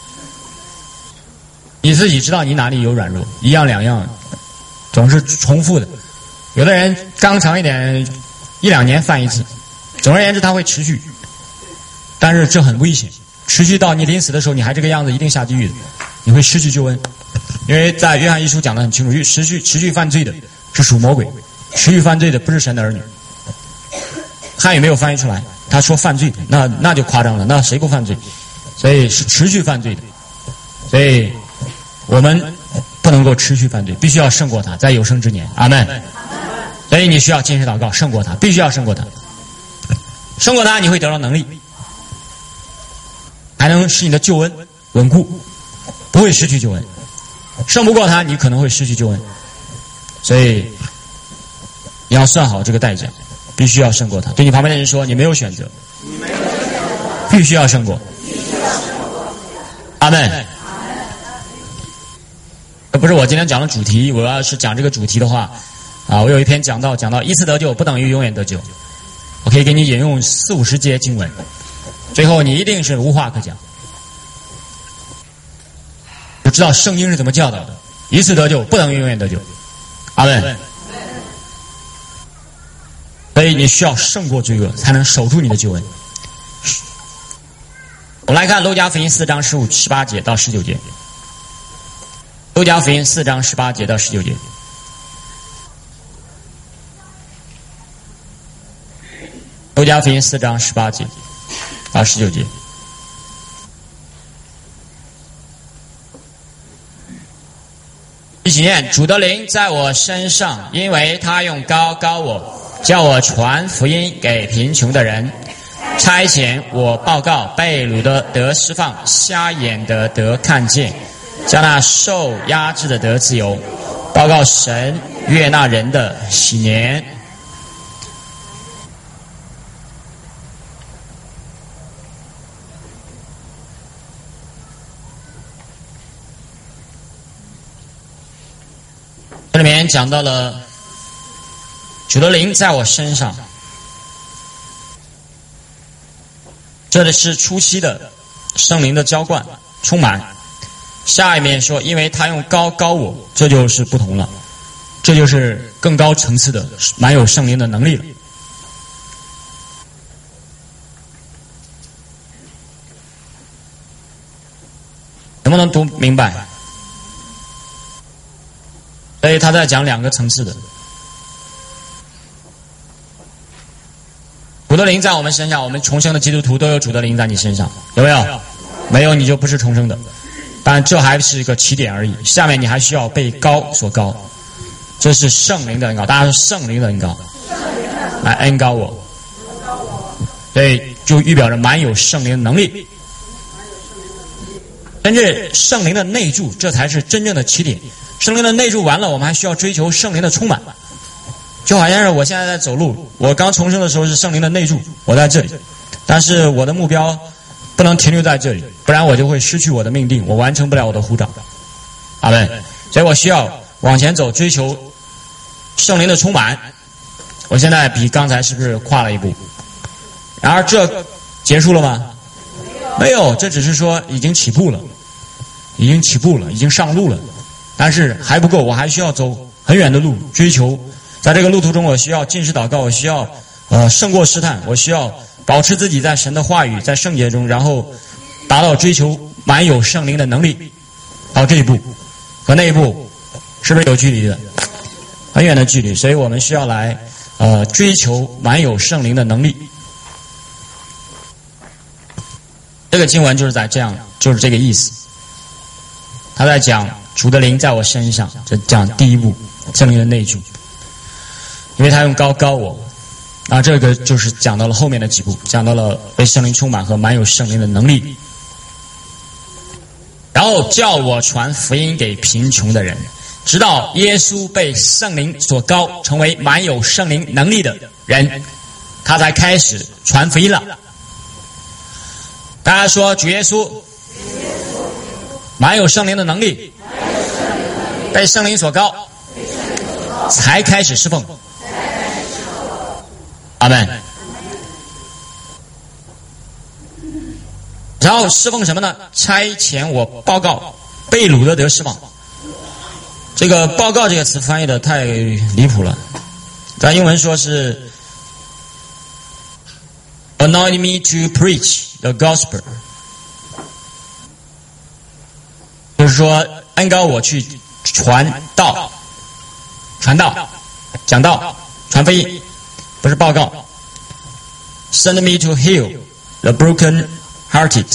你自己知道你哪里有软弱，一样两样，总是重复的。有的人刚长一点，一两年犯一次。总而言之，他会持续，但是这很危险。持续到你临死的时候，你还这个样子，一定下地狱的，你会失去救恩。因为在约翰一书讲得很清楚，持续持续犯罪的是属魔鬼，持续犯罪的不是神的儿女。汉语没有翻译出来，他说犯罪的，那那就夸张了，那谁不犯罪？所以是持续犯罪的，所以我们不能够持续犯罪，必须要胜过他，在有生之年。阿们。所以你需要禁食祷告，胜过他，必须要胜过他。胜过他，你会得到能力，还能使你的救恩稳固，不会失去救恩。胜不过他，你可能会失去救恩。所以你要算好这个代价，必须要胜过他。对你旁边的人说，你没有选择，必须要胜过。阿们。不是我今天讲的主题，我要是讲这个主题的话啊，我有一篇讲到讲到一次得救不等于永远得救，我可以给你引用四五十节经文，最后你一定是无话可讲。我知道圣经是怎么教导的，一次得救不等于永远得救。阿们。所以你需要胜过罪恶，才能守住你的救恩。我们来看路加福音四章十五十八节到十九节。路加福音四章十八节到十九节。路加福音四章十八节到十九节。一起念：主的灵在我身上，因为他用膏膏我，叫我传福音给贫穷的人，差遣我报告被掳的得释放，瞎眼的得看见，叫那受压制的得自由，报告神悦纳人的喜年。这里面讲到了主的灵在我身上，这里是初期的圣灵的浇灌充满。下一面说，因为他用膏膏我，这就是不同了，这就是更高层次的满有圣灵的能力了。 不能读明白？所以他在讲两个层次的。主的灵在我们身上，我们重生的基督徒都有主的灵在你身上，有没有？没有你就不是重生的。但这还是一个起点而已，下面你还需要被膏所膏，这是圣灵的恩膏。大家说圣灵的恩膏，来恩膏我，所以就预表着满有圣灵的能力。真正圣灵的内住，这才是真正的起点。圣灵的内住完了，我们还需要追求圣灵的充满。就好像是我现在在走路，我刚重生的时候是圣灵的内住，我在这里，但是我的目标不能停留在这里，不然我就会失去我的命定，我完成不了我的呼召。阿们。所以我需要往前走，追求圣灵的充满。我现在比刚才是不是跨了一步？然而这结束了吗？没有，这只是说已经起步了，已经起步了，已经上路了，但是还不够，我还需要走很远的路，追求。在这个路途中，我需要禁食祷告，我需要呃胜过试探，我需要保持自己在神的话语，在圣洁中，然后达到追求满有圣灵的能力。到这一步和那一步是不是有距离的？很远的距离，所以我们需要来呃追求满有圣灵的能力。这个经文就是在这样，就是这个意思。他在讲主的灵在我身上，这讲第一步圣灵的内住。因为他用膏膏我，啊，这个就是讲到了后面的几步，讲到了被圣灵充满和满有圣灵的能力，然后叫我传福音给贫穷的人，直到耶稣被圣灵所膏，成为满有圣灵能力的人，他才开始传福音了。大家说主耶稣满有圣灵的能力，被圣灵所膏，才开始侍奉。阿们。然后侍奉什么呢？差遣我报告被掳的得释放。这个报告这个词翻译的太离谱了，在英文说是 anoint me to preach the gospel， 就是说恩膏我去传道，传道，讲道，传福音。不是报告 ，Send me to heal the broken-hearted,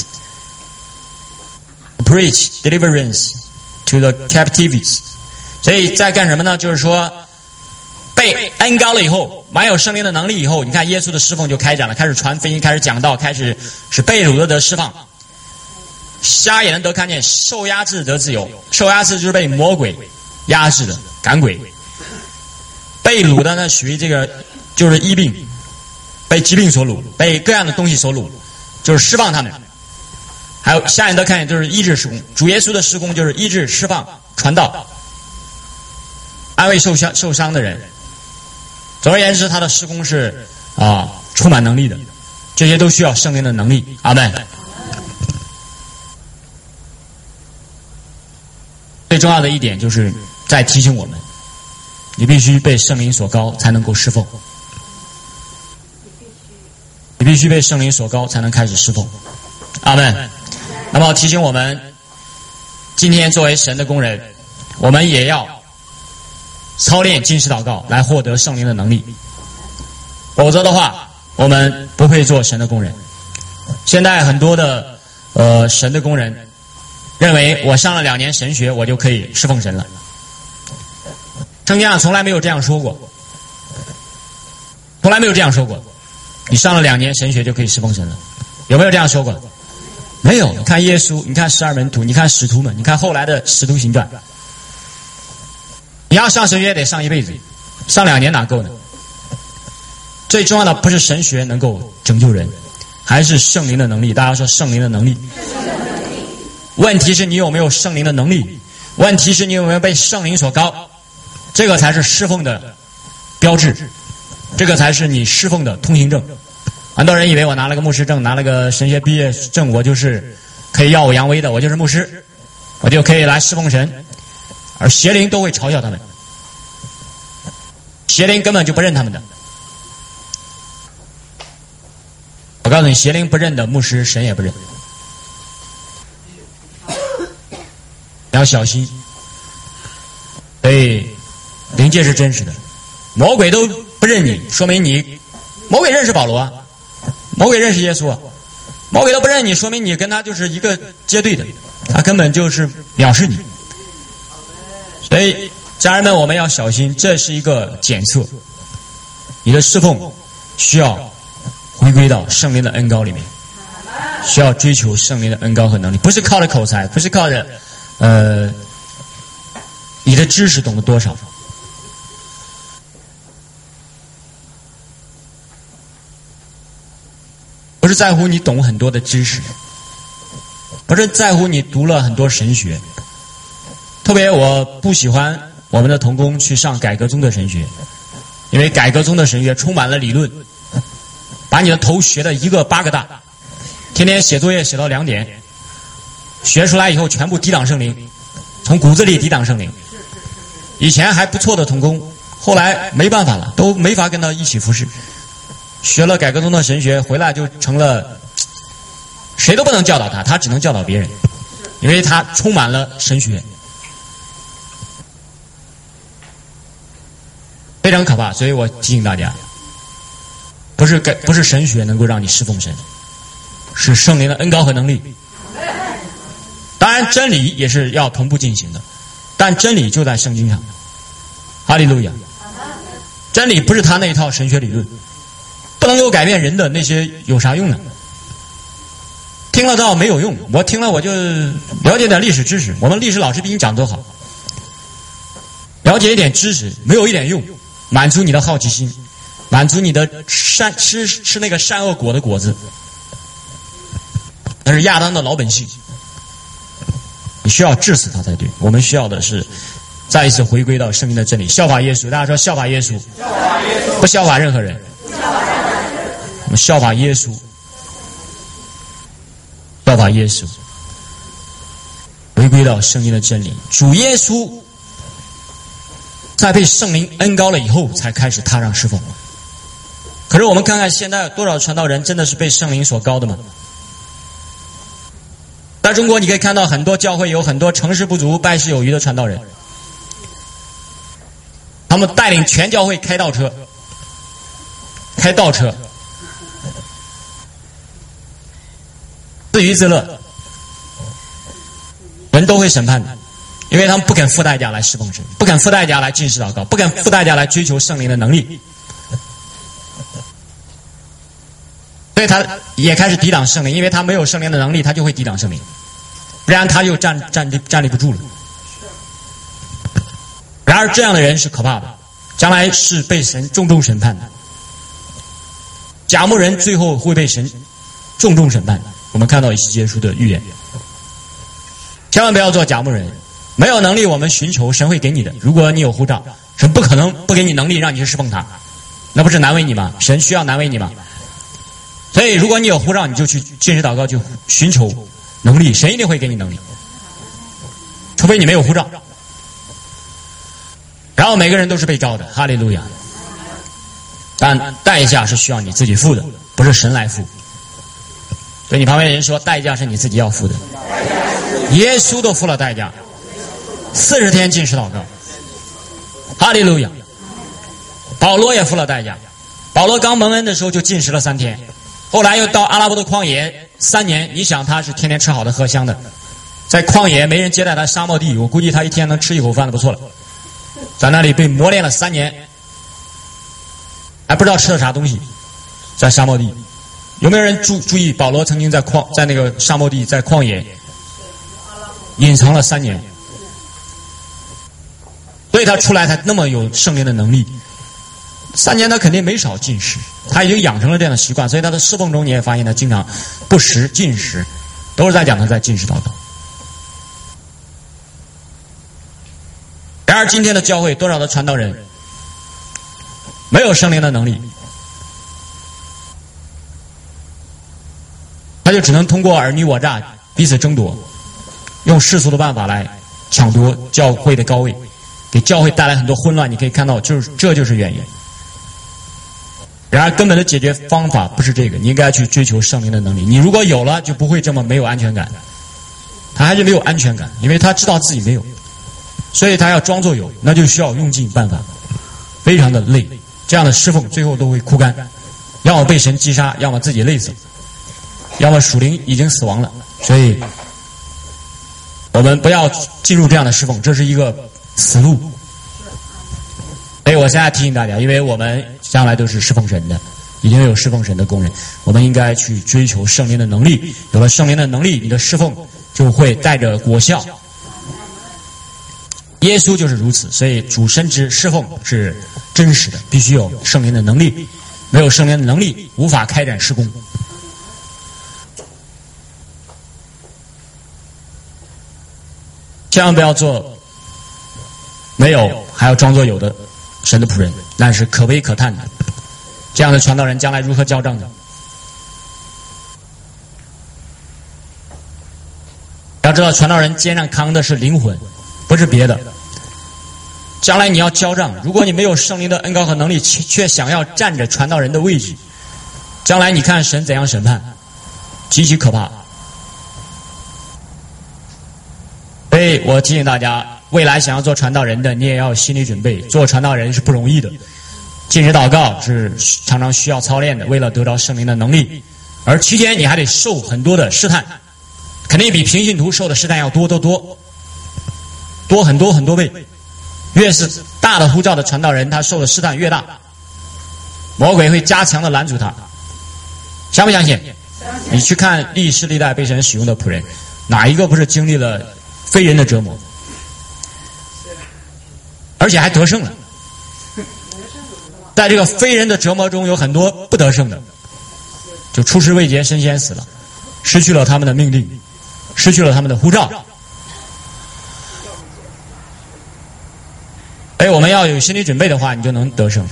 preach deliverance to the captives。所以在干什么呢？就是说，被恩膏了以后，满有圣灵的能力以后，你看耶稣的侍奉就开展了，开始传福音，开始讲道，开始使被掳的得释放，瞎眼的得看见，受压制得自由。受压制就是被魔鬼压制的，赶鬼。被掳的呢，属于这个。就是医病，被疾病所掳，被各样的东西所掳，就是释放他们。还有下眼得看见，就是医治施工。主耶稣的施工就是医治、释放、传道，安慰受伤受伤的人。总而言之，他的施工是啊充满能力的，这些都需要圣灵的能力。阿们。最重要的一点就是在提醒我们，你必须被圣灵所膏，才能够侍奉。你必须被圣灵所膏，才能开始侍奉。阿们。那么提醒我们，今天作为神的工人，我们也要操练禁食祷告，来获得圣灵的能力。否则的话，我们不配做神的工人。现在很多的呃神的工人认为，我上了两年神学，我就可以侍奉神了。圣经上从来没有这样说过，从来没有这样说过。你上了两年神学就可以侍奉神了，有没有这样说过？没有。你看耶稣，你看十二门徒，你看使徒们，你看后来的使徒行传。你要上神学得上一辈子，上两年哪够呢？最重要的不是神学能够拯救人，还是圣灵的能力。大家说圣灵的能力。问题是你有没有圣灵的能力？问题是你有没有被圣灵所膏？这个才是侍奉的标志。这个才是你侍奉的通行证。很多人以为我拿了个牧师证，拿了个神学毕业证，我就是可以耀武扬威的，我就是牧师，我就可以来侍奉神。而邪灵都会嘲笑他们，邪灵根本就不认他们的。我告诉你，邪灵不认的牧师，神也不认。 要小心。所以灵界是真实的，魔鬼都不认你，说明你魔鬼认识保罗啊，魔鬼认识耶稣啊，魔鬼都不认你，说明你跟他就是一个接对的，他根本就是藐视你。所以家人们，我们要小心，这是一个检测，你的侍奉需要回归到圣灵的恩膏里面，需要追求圣灵的恩膏和能力，不是靠着口才，不是靠着呃你的知识懂得多少，不是在乎你懂很多的知识，不是在乎你读了很多神学。特别我不喜欢我们的同工去上改革宗的神学，因为改革宗的神学充满了理论，把你的头学的一个八个大，天天写作业写到两点，学出来以后全部抵挡圣灵，从骨子里抵挡圣灵。以前还不错的同工，后来没办法了，都没法跟他一起服侍。学了改革宗的神学回来就成了谁都不能教导他，他只能教导别人，因为他充满了神学，非常可怕。所以我提醒大家，不是改不是神学能够让你侍奉神，是圣灵的恩膏和能力。当然真理也是要同步进行的，但真理就在圣经上。哈利路亚！真理不是他那一套神学理论，不能够改变人的那些，有啥用呢？听了倒没有用，我听了我就了解点历史知识，我们历史老师比你讲多好，了解一点知识没有一点用，满足你的好奇心，满足你的善吃吃那个善恶果的果子，那是亚当的老本性，你需要治死他才对。我们需要的是再一次回归到圣经的真理，效法耶稣。大家说效法耶稣，不效法任何人，我们效法耶稣，效法耶稣，回归到圣经的真理。主耶稣在被圣灵恩膏了以后才开始踏上侍奉。可是我们看看现在有多少传道人真的是被圣灵所膏的吗？在中国你可以看到很多教会有很多成事不足败事有余的传道人，他们带领全教会开倒车，开倒车，自娱自乐，人都会审判的，因为他们不肯付代价来侍奉神，不肯付代价来进食祷告，不肯付代价来追求圣灵的能力，所以他也开始抵挡圣灵，因为他没有圣灵的能力，他就会抵挡圣灵，不然他就站站立站立不住了。然而这样的人是可怕的，将来是被神重重审判的。假牧人最后会被神重重审判，我们看到以西结书的预言。千万不要做假牧人，没有能力我们寻求，神会给你的。如果你有护照，神不可能不给你能力让你去侍奉他，那不是难为你吗？神需要难为你吗？所以如果你有护照，你就去进食祷告，就寻求能力，神一定会给你能力，除非你没有护照。然后每个人都是被召的，哈利路亚。但代价是需要你自己付的，不是神来付。对你旁边的人说，代价是你自己要付的。耶稣都付了代价，四十天禁食祷告，哈利路亚。保罗也付了代价，保罗刚蒙恩的时候就禁食了三天，后来又到阿拉伯的旷野三年。你想他是天天吃好的喝香的，在旷野没人接待他，沙漠地，我估计他一天能吃一口饭就不错了，在那里被磨练了三年，还不知道吃了啥东西，在沙漠地。有没有人注注意保罗曾经在旷在那个沙漠地在旷野隐藏了三年，所以他出来才那么有圣灵的能力。三年他肯定没少进食，他已经养成了这样的习惯，所以他的侍奉中你也发现他经常不食进食，都是在讲他在进食祷告。然而今天的教会多少的传道人没有圣灵的能力，他就只能通过尔虞我诈彼此争夺，用世俗的办法来抢夺教会的高位，给教会带来很多混乱。你可以看到就是这就是原因。然而根本的解决方法不是这个，你应该去追求圣灵的能力。你如果有了就不会这么没有安全感， 他还是没有安全感，因为他知道自己没有，所以他要装作有，那就需要用尽办法，非常的累。这样的侍奉最后都会枯干，要么被神击杀，要么自己累死，要么属灵已经死亡了。所以我们不要进入这样的侍奉，这是一个死路。所以我现在提醒大家，因为我们将来都是侍奉神的，已经有侍奉神的工人，我们应该去追求圣灵的能力。有了圣灵的能力，你的侍奉就会带着果效。耶稣就是如此，所以主深知侍奉是真实的，必须有圣灵的能力，没有圣灵的能力无法开展事工。千万不要做没有还要装作有的神的仆人，那是可悲可叹的。这样的传道人将来如何交账呢？要知道，传道人肩上扛的是灵魂，不是别的。将来你要交账，如果你没有圣灵的恩膏和能力，却想要占着传道人的位置，将来你看神怎样审判，极其可怕。所以我提醒大家，未来想要做传道人的，你也要有心理准备。做传道人是不容易的，禁食祷告是常常需要操练的，为了得到圣灵的能力。而期间你还得受很多的试探，肯定比平信徒受的试探要多多多，多很多很多倍。越是大的呼召的传道人，他受的试探越大，魔鬼会加强的拦阻他。相不相信？你去看历世历代被神使用的仆人，哪一个不是经历了非人的折磨，而且还得胜了？在这个非人的折磨中，有很多不得胜的，就出师未捷身先死了，失去了他们的命令，失去了他们的呼召。哎，我们要有心理准备的话，你就能得胜。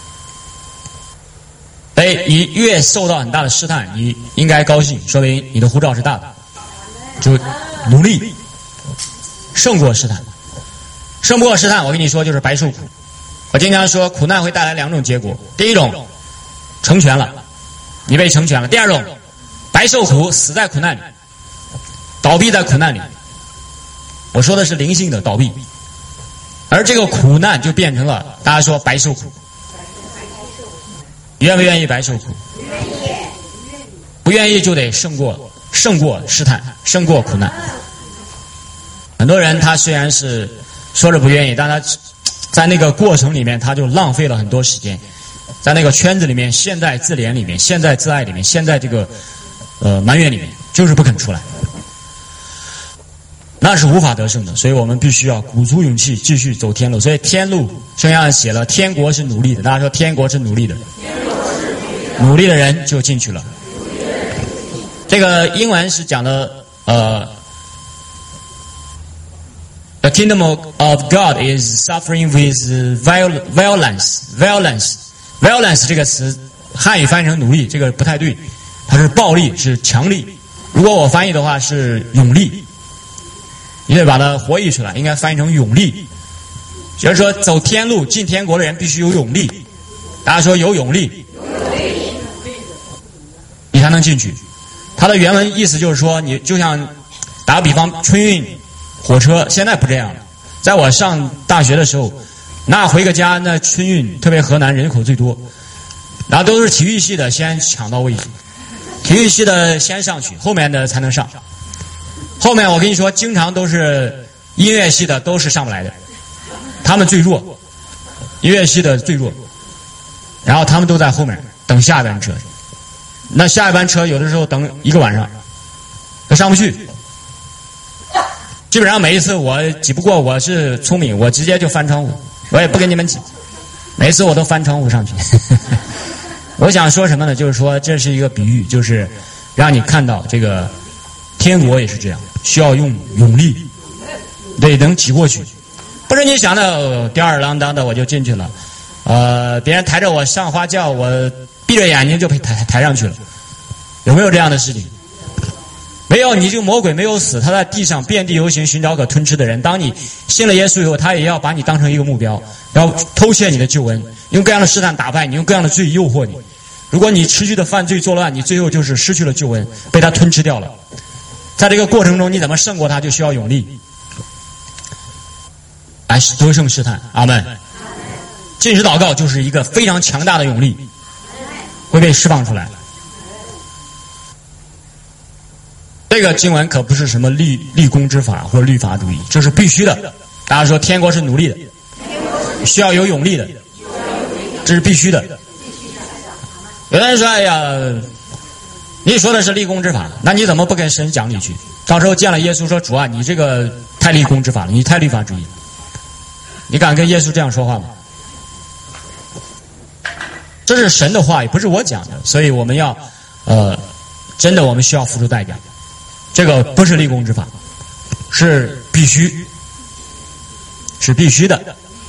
哎，你越受到很大的试探，你应该高兴，说明你的呼召是大的，就努力胜过试探。胜不过试探，我跟你说就是白受苦。我经常说，苦难会带来两种结果：第一种，成全了，你被成全了；第二种，白受苦，死在苦难里，倒闭在苦难里。我说的是灵性的倒闭。而这个苦难就变成了大家说白受苦，你愿不愿意白受苦？不愿意就得胜过胜过试探，胜过苦难。很多人他虽然是说着不愿意，但他在那个过程里面他就浪费了很多时间，在那个圈子里面陷在自怜里面，陷在自爱里面，陷在这个呃埋怨里面，就是不肯出来，那是无法得胜的。所以我们必须要鼓足勇气继续走天路。所以天路圣经上写了，天国是努力的。大家说天国是努力的，努力的人就进去了。这个英文是讲的呃 The kingdom of God is suffering with violence. Violence, violence 这个词汉语翻译成努力，这个不太对，它是暴力，是强力。如果我翻译的话是勇力，你得把它活译出来，应该翻译成勇力。就是说，走天路进天国的人必须有勇力。大家说有勇力，你才能进去。它的原文意思就是说，你就像打个比方，春运火车现在不这样了。在我上大学的时候，那回个家，那春运特别河南人口最多，然后都是体育系的先抢到位置，体育系的先上去，后面的才能上。后面我跟你说，经常都是音乐系的都是上不来的，他们最弱，音乐系的最弱，然后他们都在后面等下一班车。那下一班车有的时候等一个晚上，都上不去。基本上每一次我挤不过，我是聪明，我直接就翻窗户，我也不跟你们挤，每一次我都翻窗户上去。我想说什么呢？就是说这是一个比喻，就是让你看到这个天国也是这样，需要用勇力，得能挤过去，不是你想的吊儿郎当的我就进去了，呃，别人抬着我上花轿，我闭着眼睛就被抬抬上去了，有没有这样的事情？没有。你这个魔鬼没有死，他在地上遍地游行，寻找可吞吃的人。当你信了耶稣以后，他也要把你当成一个目标，要偷窃你的救恩，用各样的试探打败你，用各样的罪诱惑你。如果你持续的犯罪作乱，你最后就是失去了救恩，被他吞吃掉了。 在这个过程中你怎么胜过他，就需要勇力来得胜试探。阿们。禁食祷告就是一个非常强大的勇力，会被释放出来。这个经文可不是什么立立功之法或者律法主义，这是必须的。大家说天国是努力的，需要有勇力的，这是必须的。有的人说：“哎呀，你说的是立功之法，那你怎么不跟神讲理去？到时候见了耶稣说主啊，你这个太立功之法了，你太律法主义了。你敢跟耶稣这样说话吗？”这是神的话语，不是我讲的，所以我们要，呃，真的我们需要付出代价。这个不是立功之法，是必须，是必须的。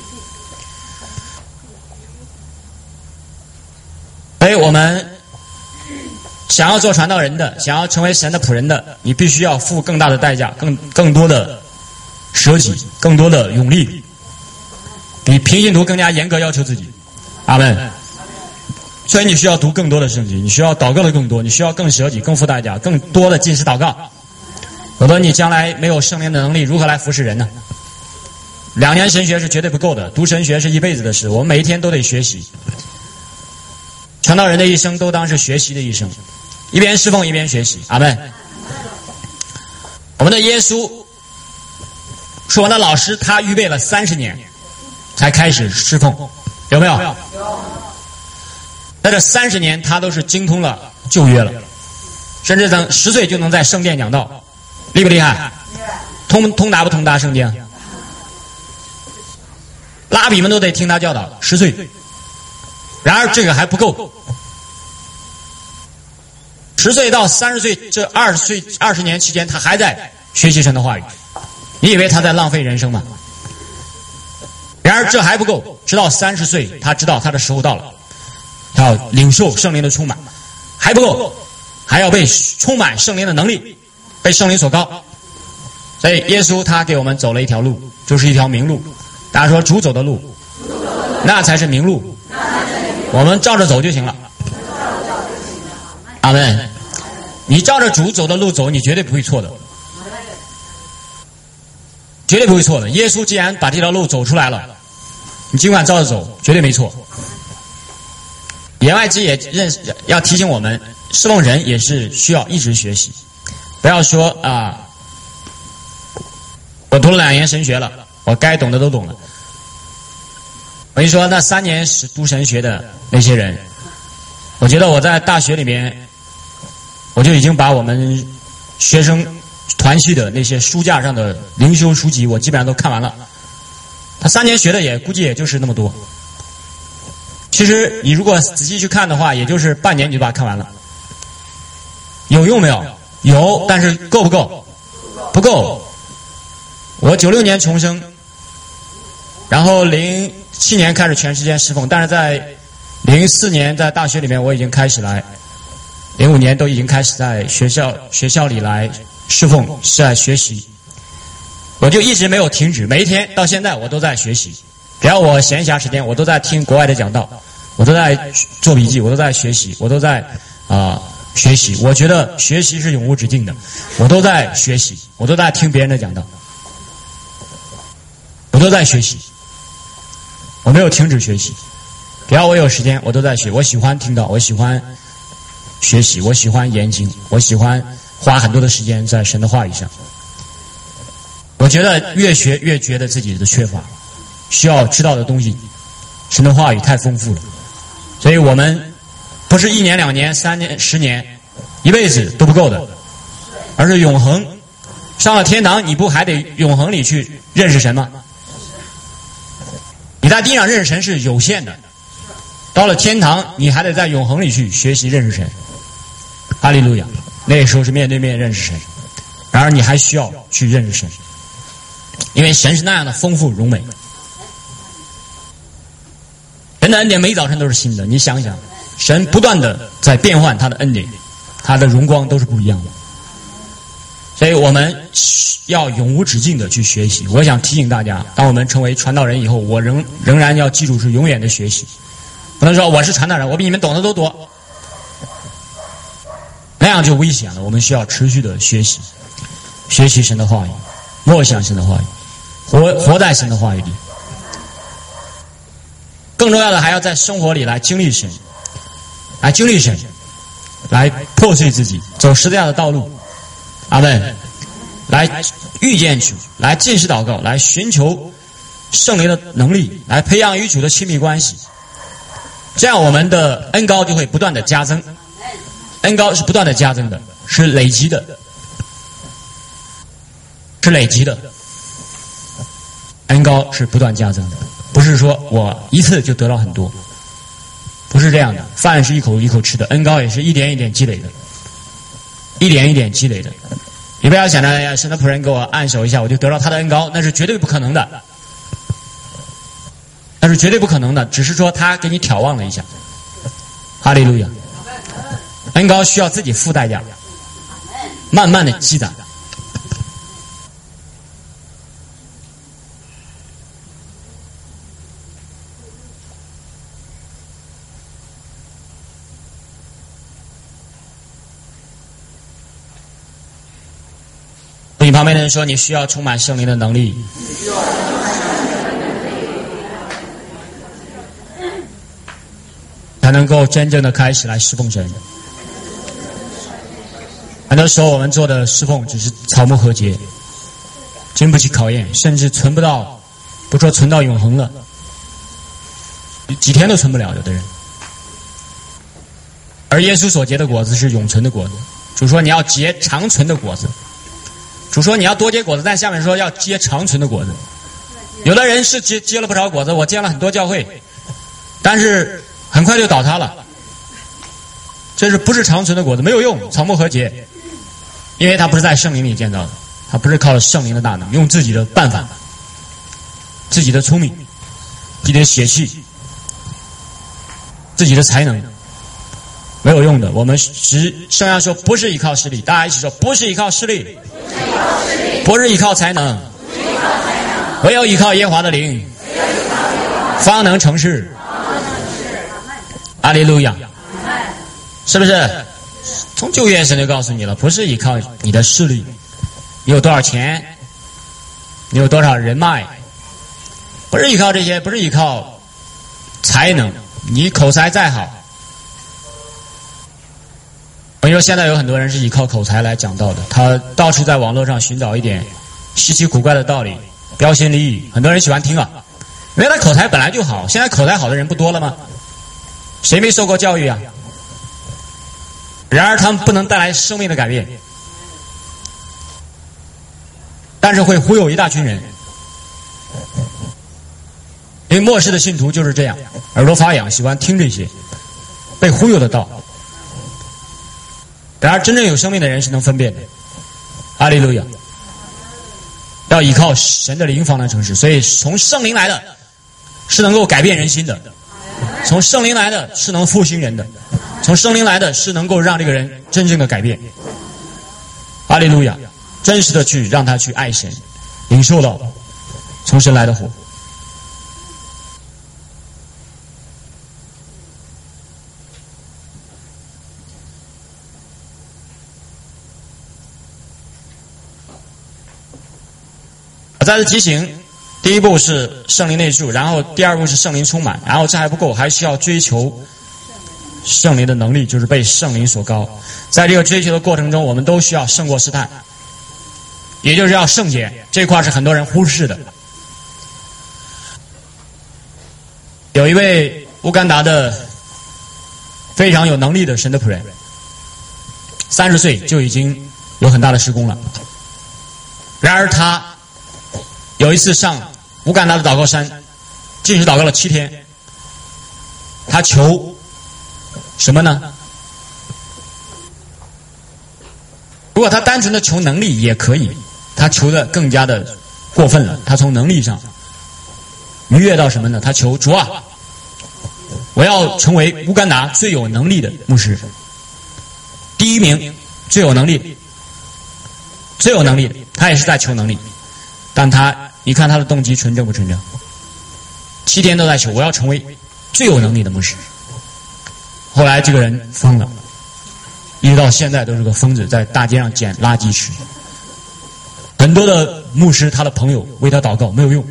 所以我们想要做传道人的，想要成为神的仆人的，你必须要付更大的代价，更更多的舍己，更多的勇力，比平信徒更加严格要求自己。阿们。所以你需要读更多的圣经，你需要祷告的更多，你需要更舍己，更付代价，更多的禁食祷告。否则你将来没有圣灵的能力，如何来服侍人呢？两年神学是绝对不够的，读神学是一辈子的事，我们每一天都得学习。传道人的一生都当是学习的一生，一边侍奉一边学习。阿们。我们的耶稣是我们的老师，他预备了三十年才开始侍奉，有没有？有。在这三十年，他都是精通了旧约了，甚至等十岁就能在圣殿讲道，厉不厉害？通通达不通达圣殿？拉比们都得听他教导，十岁。然而这个还不够，十岁到三十岁这二十岁二十年期间，他还在学习神的话语。你以为他在浪费人生吗？然而这还不够，直到三十岁，他知道他的时候到了。要领受圣灵的充满，还不够，还要被充满圣灵的能力，被圣灵所高。所以耶稣他给我们走了一条路，就是一条明路。大家说主走的路，那才是明路，我们照着走就行了。阿们。你照着主走的路走，你绝对不会错的，绝对不会错的。耶稣既然把这条路走出来了，你尽管照着走，绝对没错。言外之意也认识，要提醒我们，侍奉人也是需要一直学习，不要说啊，我读了两年神学了，我该懂的都懂了。我跟你说，那三年读神学的那些人，我觉得我在大学里面，我就已经把我们学生团系的那些书架上的灵修书籍，我基本上都看完了。他三年学的也估计也就是那么多。其实你如果仔细去看的话，也就是半年你就把它看完了。有用没有？有，但是够不够？不够。我九六年重生，然后零七年开始全时间侍奉，但是在零四年在大学里面我已经开始来，零五年都已经开始在学校学校里来侍奉，是在学习。我就一直没有停止，每一天到现在我都在学习。只要我闲暇时间，我都在听国外的讲道，我都在做笔记，我都在学习，我都在啊、呃、学习。我觉得学习是永无止境的，我都在学习，我都在听别人的讲道，我都在学习，我没有停止学习。只要我有时间，我都在学。我喜欢听到，我喜欢学习，我喜欢研经，我喜欢花很多的时间在神的话语上。我觉得越学越觉得自己的缺乏。需要知道的东西，神的话语太丰富了，所以我们不是一年、两年、三年、十年、一辈子都不够的，而是永恒。上了天堂，你不还得永恒里去认识神吗？你在地上认识神是有限的，到了天堂，你还得在永恒里去学习认识神。哈利路亚！那时候是面对面认识神，然而你还需要去认识神，因为神是那样的丰富荣美。神的恩典每早晨都是新的，你想想，神不断的在变换他的恩典，他的荣光都是不一样的。所以我们要永无止境的去学习。我想提醒大家，当我们成为传道人以后，我仍仍然要记住是永远的学习，不能说我是传道人，我比你们懂得都多，那样就危险了。我们需要持续的学习。 学习神的话语，默想神的话语，活活在神的话语里。更重要的，还要在生活里来经历神，来经历神，来破碎自己，走十字架的道路。阿们。来遇见主，来进食祷告，来寻求圣灵的能力，来培养与主的亲密关系。这样我们的恩膏就会不断的加增。恩膏是不断的加增的，是累积的，是累积的。恩膏是不断加增的，不是说我一次就得到很多，不是这样的。饭是一口一口吃的，恩膏也是一点一点积累的，一点一点积累的。你不要想着哎呀，神的仆人给我按手一下，我就得到他的恩膏，那是绝对不可能的，那是绝对不可能的。只是说他给你挑望了一下。哈利路亚！恩膏需要自己付代价，慢慢的积攒。你旁边的人说，你需要充满圣灵的能力，才能够真正的开始来侍奉神。很多时候我们做的侍奉只是草木禾秸，经不起考验，甚至存不到，不说存到永恒了，几天都存不了，有的人。而耶稣所结的果子是永存的果子，主说你要结长存的果子。主说你要多结果子，但下面说要结长存的果子。有的人是结结了不少果子，我建了很多教会，但是很快就倒塌了。这是不是长存的果子？没有用，草木禾秸，因为它不是在圣灵里建造的，它不是靠圣灵的大能，用自己的办法、自己的聪明、自己的血气、自己的才能，没有用的。我们只圣上说不是依靠势力，大家一起说不是依靠势力。不是依靠才能，唯有依靠耶和华的灵，方能成事。阿利路亚，是不是？从旧约神就告诉你了，不是依靠你的势力，你有多少钱，你有多少人脉，不是依靠这些，不是依靠才能，你口才再好。我跟你说，现在有很多人是依靠口才来讲道的，他到处在网络上寻找一点稀奇古怪的道理，标新立异，很多人喜欢听啊，因为他口才本来就好。现在口才好的人不多了吗？谁没受过教育啊？然而他们不能带来生命的改变，但是会忽悠一大群人。因为末世的信徒就是这样，耳朵发痒，喜欢听这些被忽悠的道。然而真正有生命的人是能分辨的。哈利路亚！要依靠神的灵方能成事，所以从圣灵来的是能够改变人心的，从圣灵来的是能复兴人的，从圣灵来的是能够让这个人真正的改变。哈利路亚！真实的去让他去爱神，领受到从神来的火。再次提醒，第一步是圣灵内住，然后第二步是圣灵充满，然后这还不够，还需要追求圣灵的能力，就是被圣灵所高。在这个追求的过程中，我们都需要胜过试探，也就是要圣洁，这块是很多人忽视的。有一位乌干达的非常有能力的神的仆人，三十岁就已经有很大的事工了，然而他有一次上乌干达的祷告山，进食祷告了七天。他求什么呢？如果他单纯的求能力也可以，他求的更加的过分了。他从能力上逾越到什么呢？他求主啊，我要成为乌干达最有能力的牧师，第一名，最有能力的，最有能力的。他也是在求能力。但他，你看他的动机纯正不纯正？七天都在求，我要成为最有能力的牧师。后来这个人疯了，一直到现在都是个疯子，在大街上捡垃圾吃。 很多的牧师他的朋友为他祷告没有用，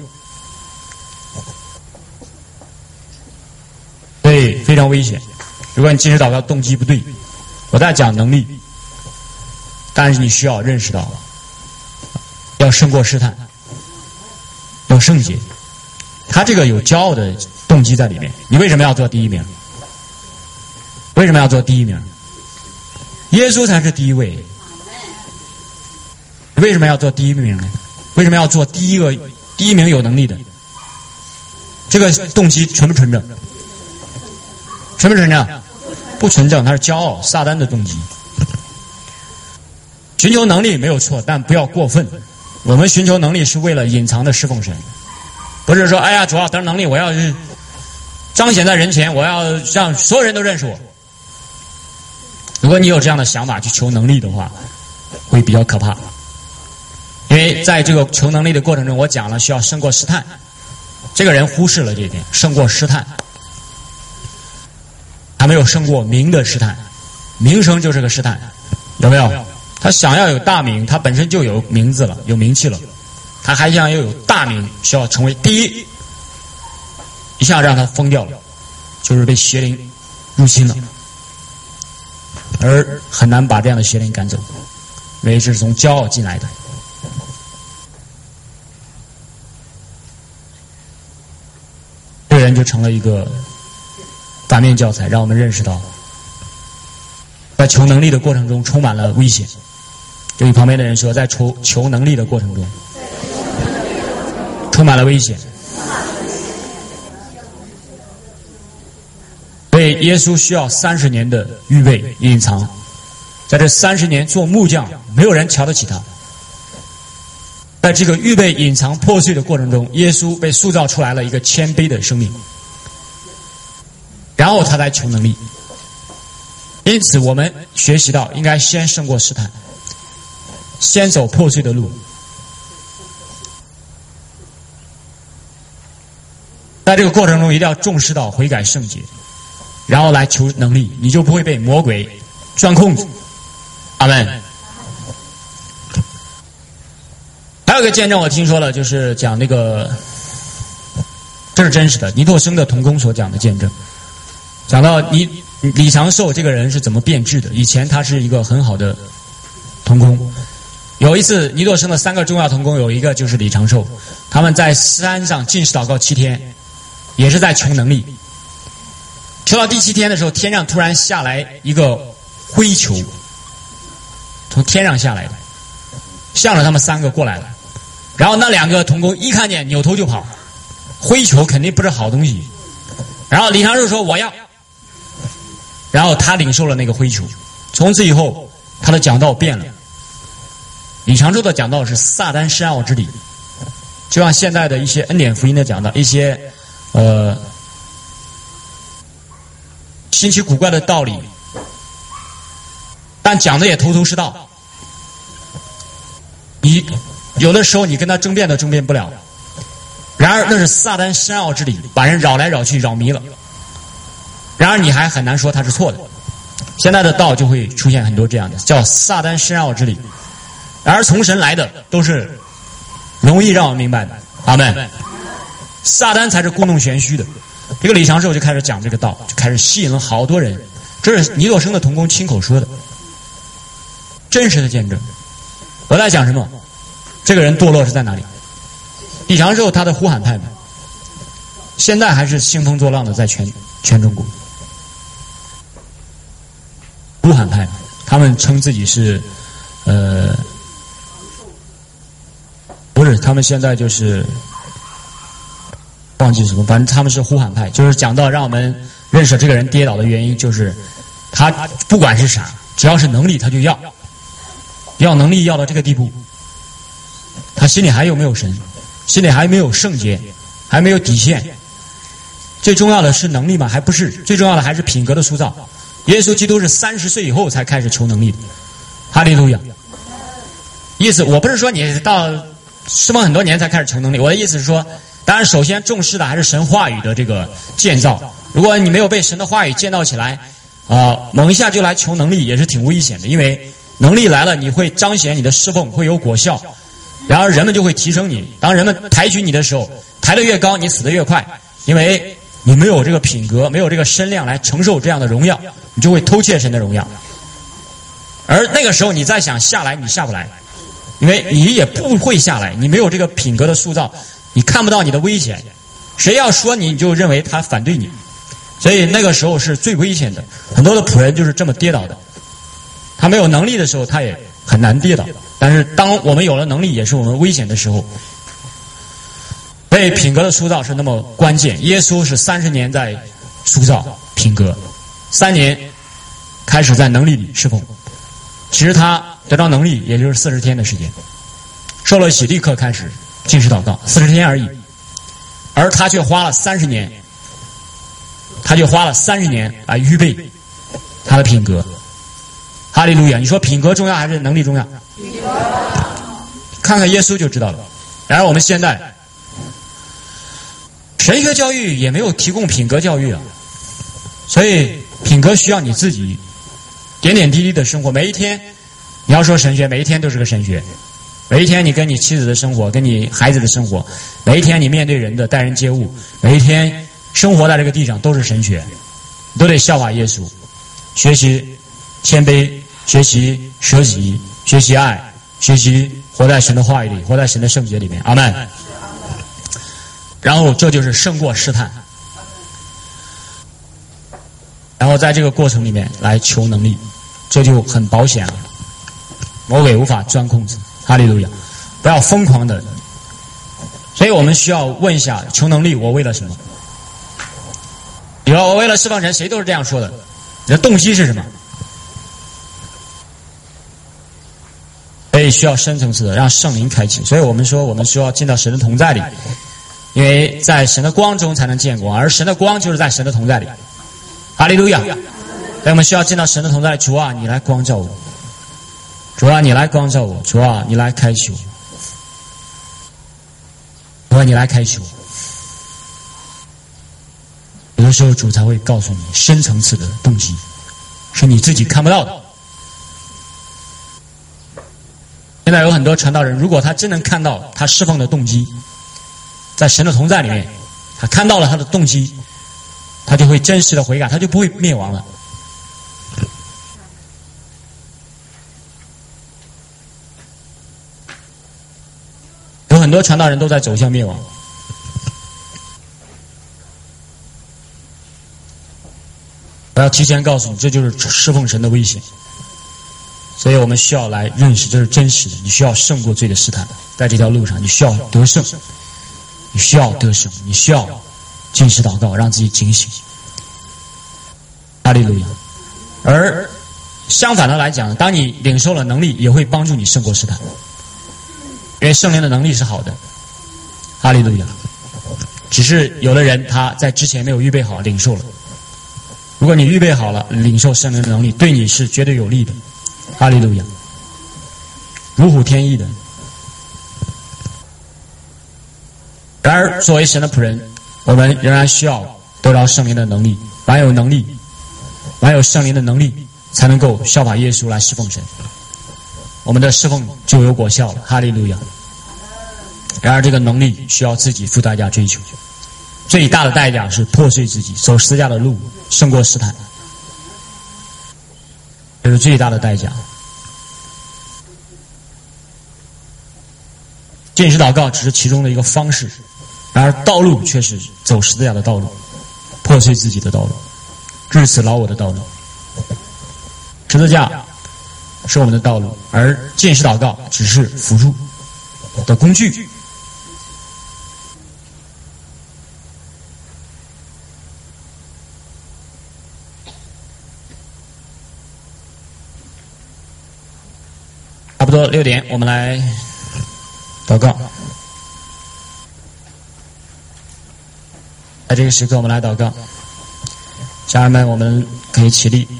所以非常危险。如果你即使祷告动机不对，我在讲能力，但是你需要认识到要胜过试探，要圣洁。他这个有骄傲的动机在里面。你为什么要做第一名？为什么要做第一名？耶稣才是第一位。为什么要做第一名呢？为什么要做第一个第一名有能力的？这个动机纯不纯正？纯不纯正？不纯正，他是骄傲，撒旦的动机。寻求能力没有错，但不要过分。我们寻求能力是为了隐藏的侍奉神，不是说哎呀主要得能力，我要是彰显在人前，我要让所有人都认识我。如果你有这样的想法去求能力的话，会比较可怕。因为在这个求能力的过程中，我讲了需要胜过试探，这个人忽视了这一点，胜过试探，他没有胜过名的试探，名声就是个试探，有没有？他想要有大名，他本身就有名字了，有名气了，他还想要有大名，需要成为第一，一下让他疯掉了，就是被邪灵入侵了，而很难把这样的邪灵赶走，因为这是从骄傲进来的。这个人就成了一个反面教材，让我们认识到在求能力的过程中充满了危险。对于旁边的人说，在求求能力的过程中充满了危险。所以耶稣需要三十年的预备隐藏，在这三十年做木匠，没有人瞧得起他。在这个预备隐藏破碎的过程中，耶稣被塑造出来了一个谦卑的生命，然后他才求能力。因此我们学习到应该先胜过试探，先走破碎的路。在这个过程中一定要重视到悔改圣洁，然后来求能力，你就不会被魔鬼钻空子。阿们。还有一个见证我听说了，就是讲那个，这是真实的，尼托生的同工所讲的见证，讲到尼李长寿这个人是怎么变质的。以前他是一个很好的同工，有一次尼托生的三个重要同工有一个就是李长寿，他们在山上禁食祷告七天，也是在求能力。求到第七天的时候，天上突然下来一个灰球，从天上下来的，向着他们三个过来了。然后那两个同工一看见扭头就跑，灰球肯定不是好东西。然后李长寿说我要，然后他领受了那个灰球。从此以后他的讲道变了，李长寿的讲道是撒旦深奥之理，就像现在的一些恩典福音的讲道，一些呃新奇古怪的道理，但讲的也头头是道。你有的时候你跟他争辩都争辩不了，然而那是撒旦深奥之理，把人绕来绕去扰迷了，然而你还很难说他是错的。现在的道就会出现很多这样的叫撒旦深奥之理，然而从神来的都是容易让我明白的。阿们。撒旦才是故弄玄虚的。这个李长寿就开始讲这个道，就开始吸引了好多人，这是尼托生的同工亲口说的，真实的见证。我在讲什么？这个人堕落是在哪里？李长寿他的呼喊派嘛，现在还是兴风作浪的在全全中国。呼喊派，他们称自己是呃，不是，他们现在就是忘记什么，反正他们是呼喊派，就是讲到让我们认识这个人跌倒的原因，就是他不管是啥，只要是能力他就要，要能力要到这个地步，他心里还有没有神，心里还没有圣洁，还没有底线。最重要的是能力吗？还不是，最重要的还是品格的塑造。耶稣基督是三十岁以后才开始求能力的，哈利路亚。意思我不是说你到侍奉很多年才开始求能力，我的意思是说，当然首先重视的还是神话语的这个建造。如果你没有被神的话语建造起来，啊、呃，猛一下就来求能力也是挺危险的，因为能力来了，你会彰显你的侍奉，会有果效， 然而人们就会提升你。当人们抬举你的时候，抬得越高，你死得越快，因为你没有这个品格，没有这个身量来承受这样的荣耀，你就会偷窃神的荣耀。而那个时候你再想下来，你下不来，因为你也不会下来，你没有这个品格的塑造，你看不到你的危险。谁要说你，你就认为他反对你，所以那个时候是最危险的。很多的仆人就是这么跌倒的。他没有能力的时候，他也很难跌倒。但是当我们有了能力，也是我们危险的时候。所以品格的塑造是那么关键。耶稣是三十年在塑造品格，三年开始在能力里侍奉。其实他得到能力也就是四十天的时间，受了洗立刻开始禁食祷告，四十天而已。而他却花了三十年，他却花了三十年来预备他的品格。哈利路亚！你说品格重要还是能力重要？看看耶稣就知道了。然而我们现在神学教育也没有提供品格教育啊，所以品格需要你自己点点滴滴的生活。每一天你要说神学，每一天都是个神学。每一天你跟你妻子的生活，跟你孩子的生活，每一天你面对人的待人接物，每一天生活在这个地上都是神学，都得效法耶稣，学习谦卑，学习舍己，学习爱，学习活在神的话语里，活在神的圣洁里面。阿们。然后这就是胜过试探，然后在这个过程里面来求能力，这就很保险了，魔鬼无法钻空子。哈利路亚！不要疯狂的，所以我们需要问一下：求能力，我为了什么？你说我为了释放神，谁都是这样说的。你的动机是什么？所以需要深层次的让圣灵开启。所以我们说，我们需要进到神的同在里，因为在神的光中才能见光，而神的光就是在神的同在里。哈利路亚！所以我们需要进到神的同在里。主啊，你来光照我。主啊，你来光照我；主啊，你来开启我；主啊，你来开启我。有的时候，主才会告诉你深层次的动机，是你自己看不到的。现在有很多传道人，如果他真能看到他释放的动机，在神的同在里面，他看到了他的动机，他就会真实的悔改，他就不会灭亡了。有很多传道人都在走向灭亡。我要提前告诉你，这就是侍奉神的危险。所以我们需要来认识这是真实的。你需要胜过罪的试探，在这条路上，你需要得胜，你需要得胜，你需要禁食祷告，让自己警醒。哈利路亚！而相反的来讲，当你领受了能力，也会帮助你胜过试探。因为圣灵的能力是好的，哈利路亚。只是有的人他在之前没有预备好领受了。如果你预备好了领受圣灵的能力，对你是绝对有利的，哈利路亚，如虎添翼的。然而作为神的仆人，我们仍然需要得到圣灵的能力，完有能力，完有圣灵的能力，才能够效法耶稣来侍奉神，我们的侍奉就有果效了，哈利路亚。然而这个能力需要自己付代价追求，最大的代价是破碎自己，走十字架的路，胜过试探，这是最大的代价。禁食祷告只是其中的一个方式，然而道路却是走十字架的道路，破碎自己的道路，至死劳我的道路。十字架是我们的道路，而禁食祷告只是辅助的工具。差不多六点，我们来祷告。在这个时刻，我们来祷告。家人们，我们可以起立。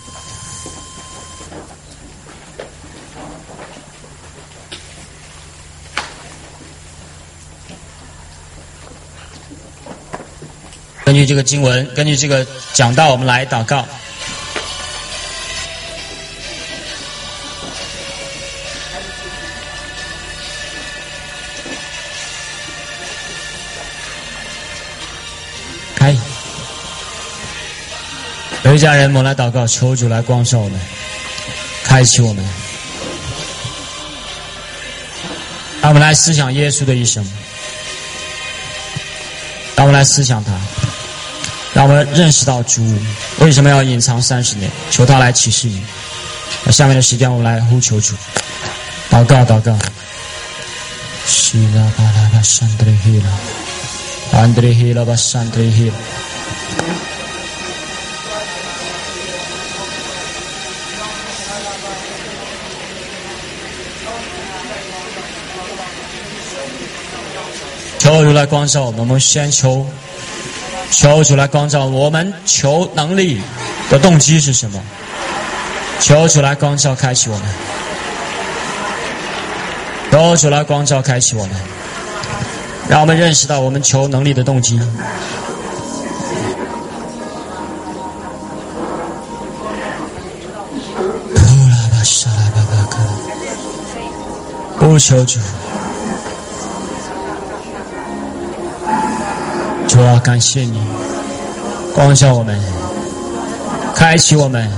根据这个经文，根据这个讲道，我们来祷告。 为家人们来祷告，求主来光照我们，开启我们，让我们来思想耶稣的一生，让我们来思想他，让我们认识到主为什么要隐藏三十年，求他来启示你。那下面的时间我们来呼求主，祷告祷告。希拉巴拉巴山德里希拉，安德里希拉巴山德里希拉。求主来光照我们，我们先求求主来光照我们，求能力的动机是什么？求主来光照开启我们，求主来光照开启我们，让我们认识到我们求能力的动机。不求主，主啊，感谢你光照我们，开启我们，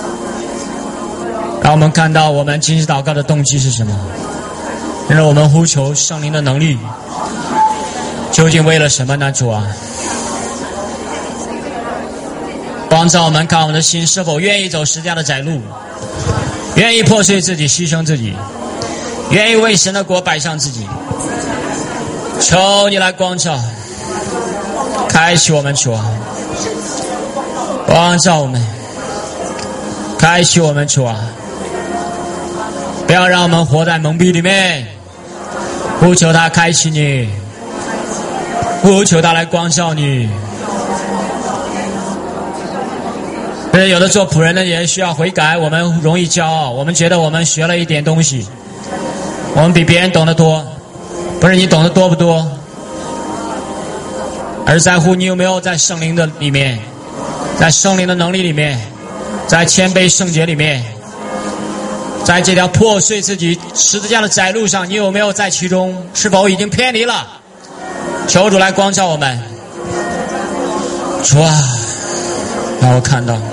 让我们看到我们今日祷告的动机是什么，让我们呼求圣灵的能力究竟为了什么呢？主啊，光照我们，看我们的心是否愿意走十架的窄路，愿意破碎自己，牺牲自己，愿意为神的国摆上自己。求你来光照开启我们，主啊，光照我们，开启我们，主啊，不要让我们活在蒙蔽里面。呼求他开启你，呼求他来光照你。但是有的做仆人的也需要悔改，我们容易骄傲，我们觉得我们学了一点东西，我们比别人懂得多，不是你懂得多不多，而在乎你有没有在圣灵的里面，在圣灵的能力里面，在谦卑圣洁里面，在这条破碎自己十字架的窄路上，你有没有在其中？是否已经偏离了？求主来光照我们。主啊，让我看到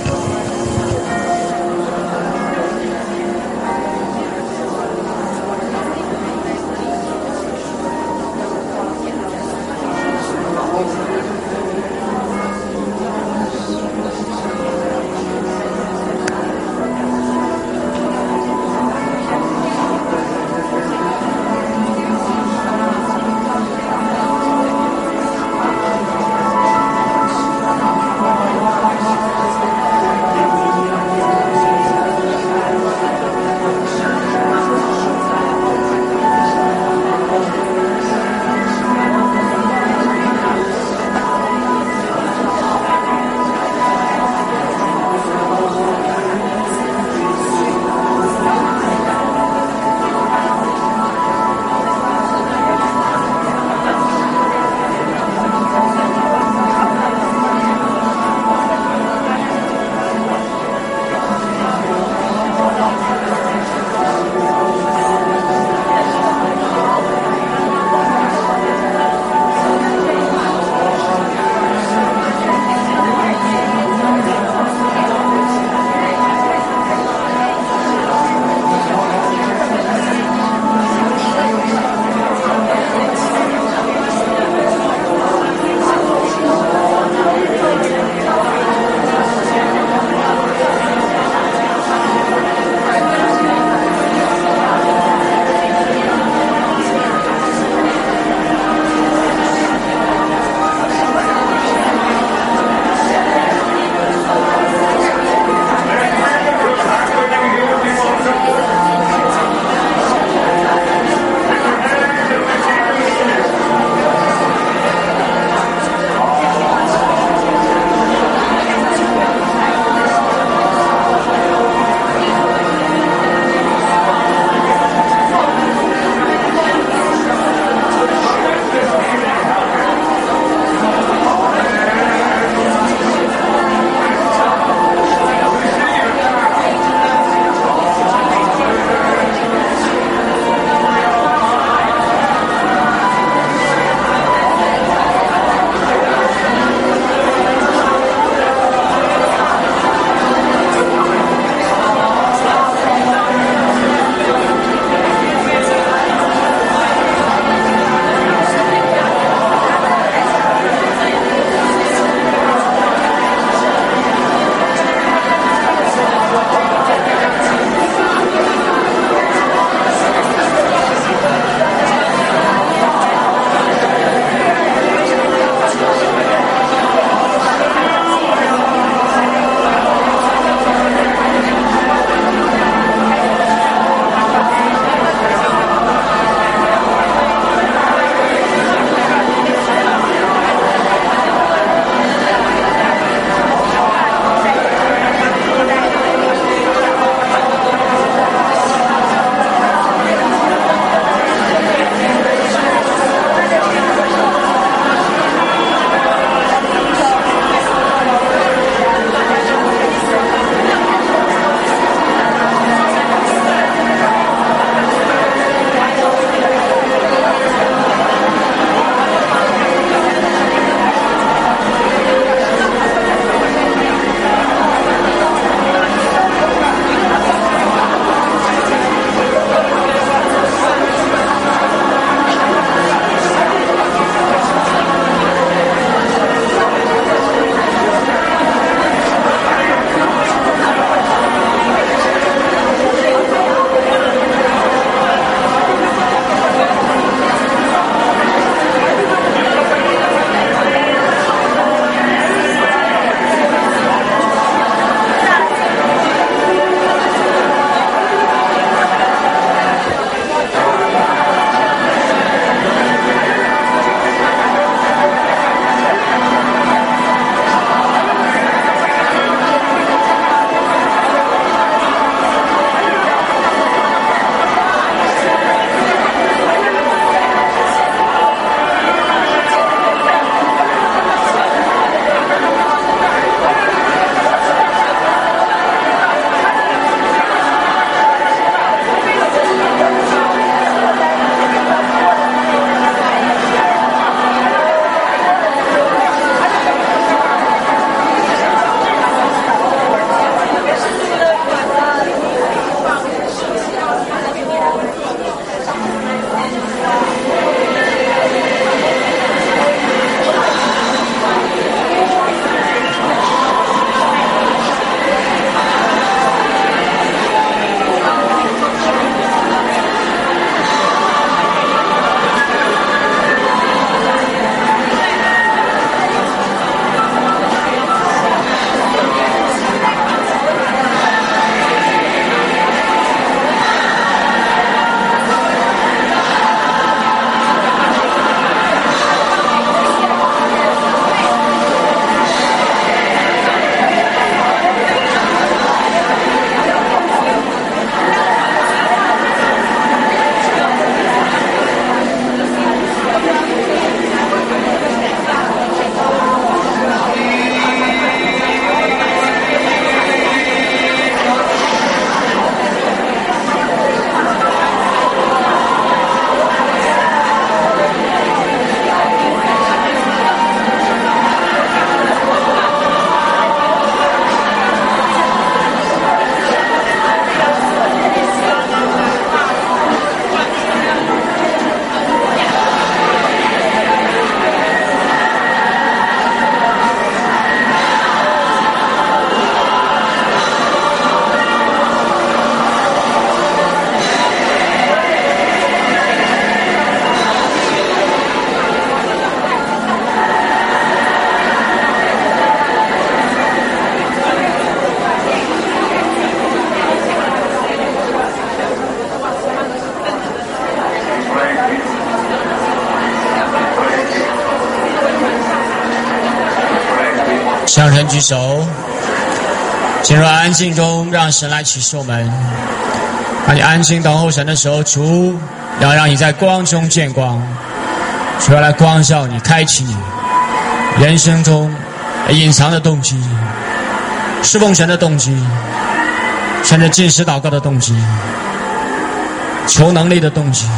向神举手，进入安静中，让神来启示我们。当你安静等候神的时候，主要让你在光中见光，主要来光照你，开启你人生中隐藏的动机，侍奉神的动机，甚至进食祷告的动机，求能力的动机。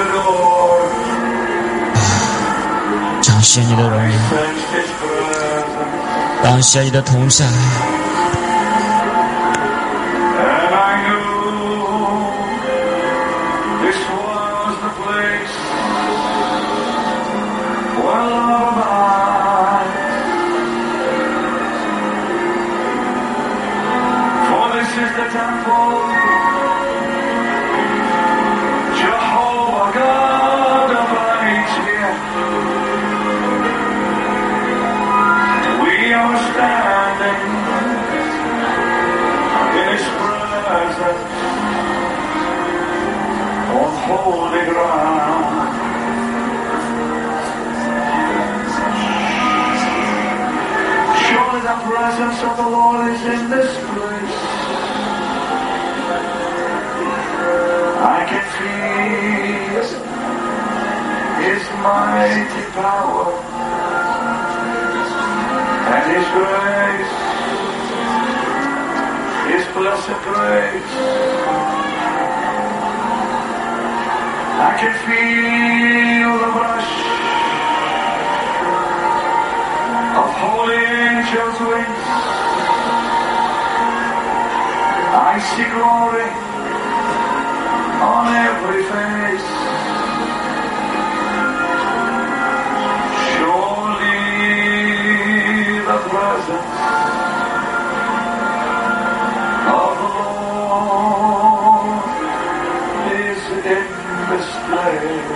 彰显你的荣耀，彰显你的同在。 Holy ground. Surely the presence of the Lord is in this place. I can feel His mighty power and His grace, His blessed grace. I can feel the rush of holy angels' wings. I see glory on every face. Surely the presence of the Lord is in this place.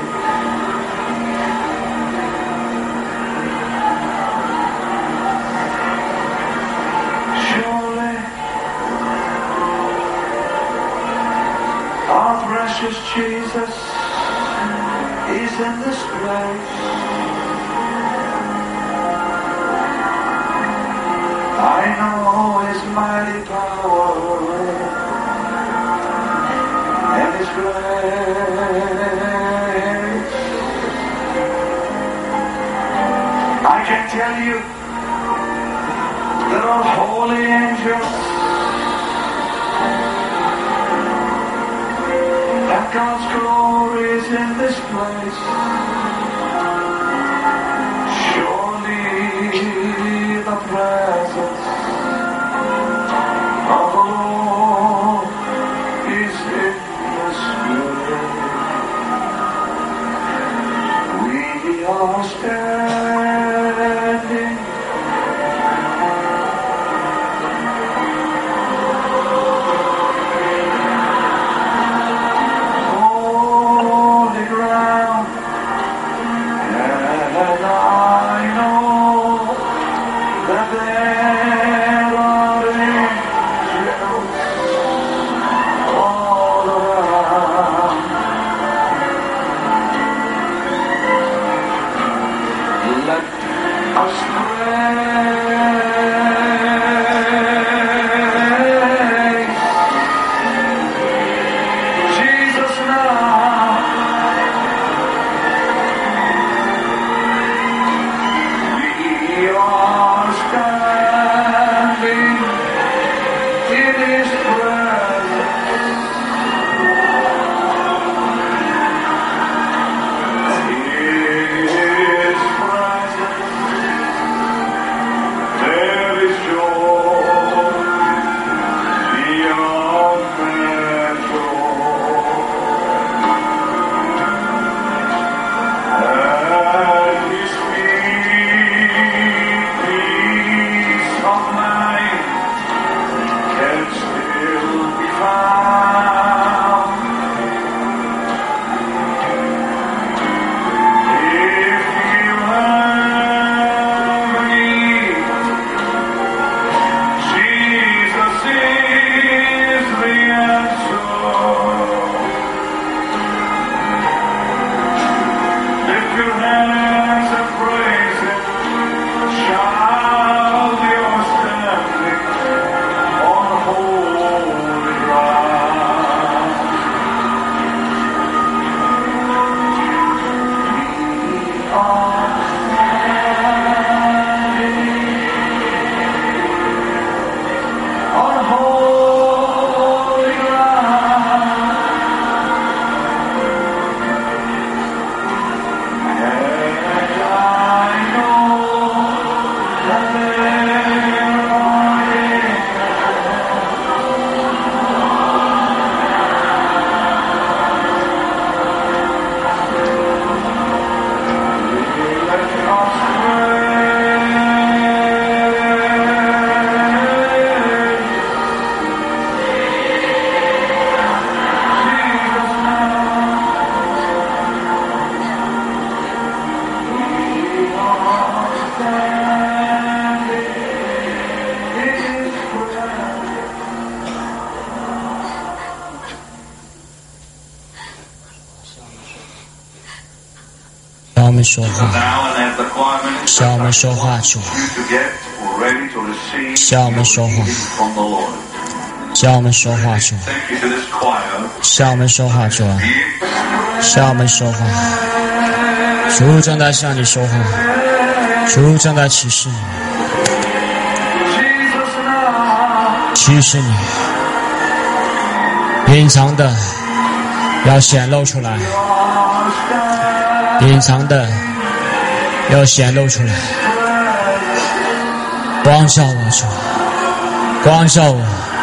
Surely our precious Jesus is in this place. I know His mighty power and His grace. I can tell you there are holy angels and God's glory is in this place. Surely the presence of the Lord is in this place. We are standing holy ground. 们说话，向我们说话，主，向我们说话，向我们说话，主，向我们说话，主，向我们说话，主正在向你说话，主正在启示你，启示你，隐藏的要显露出来，隐藏的要显露出来，光照我，主，光照我，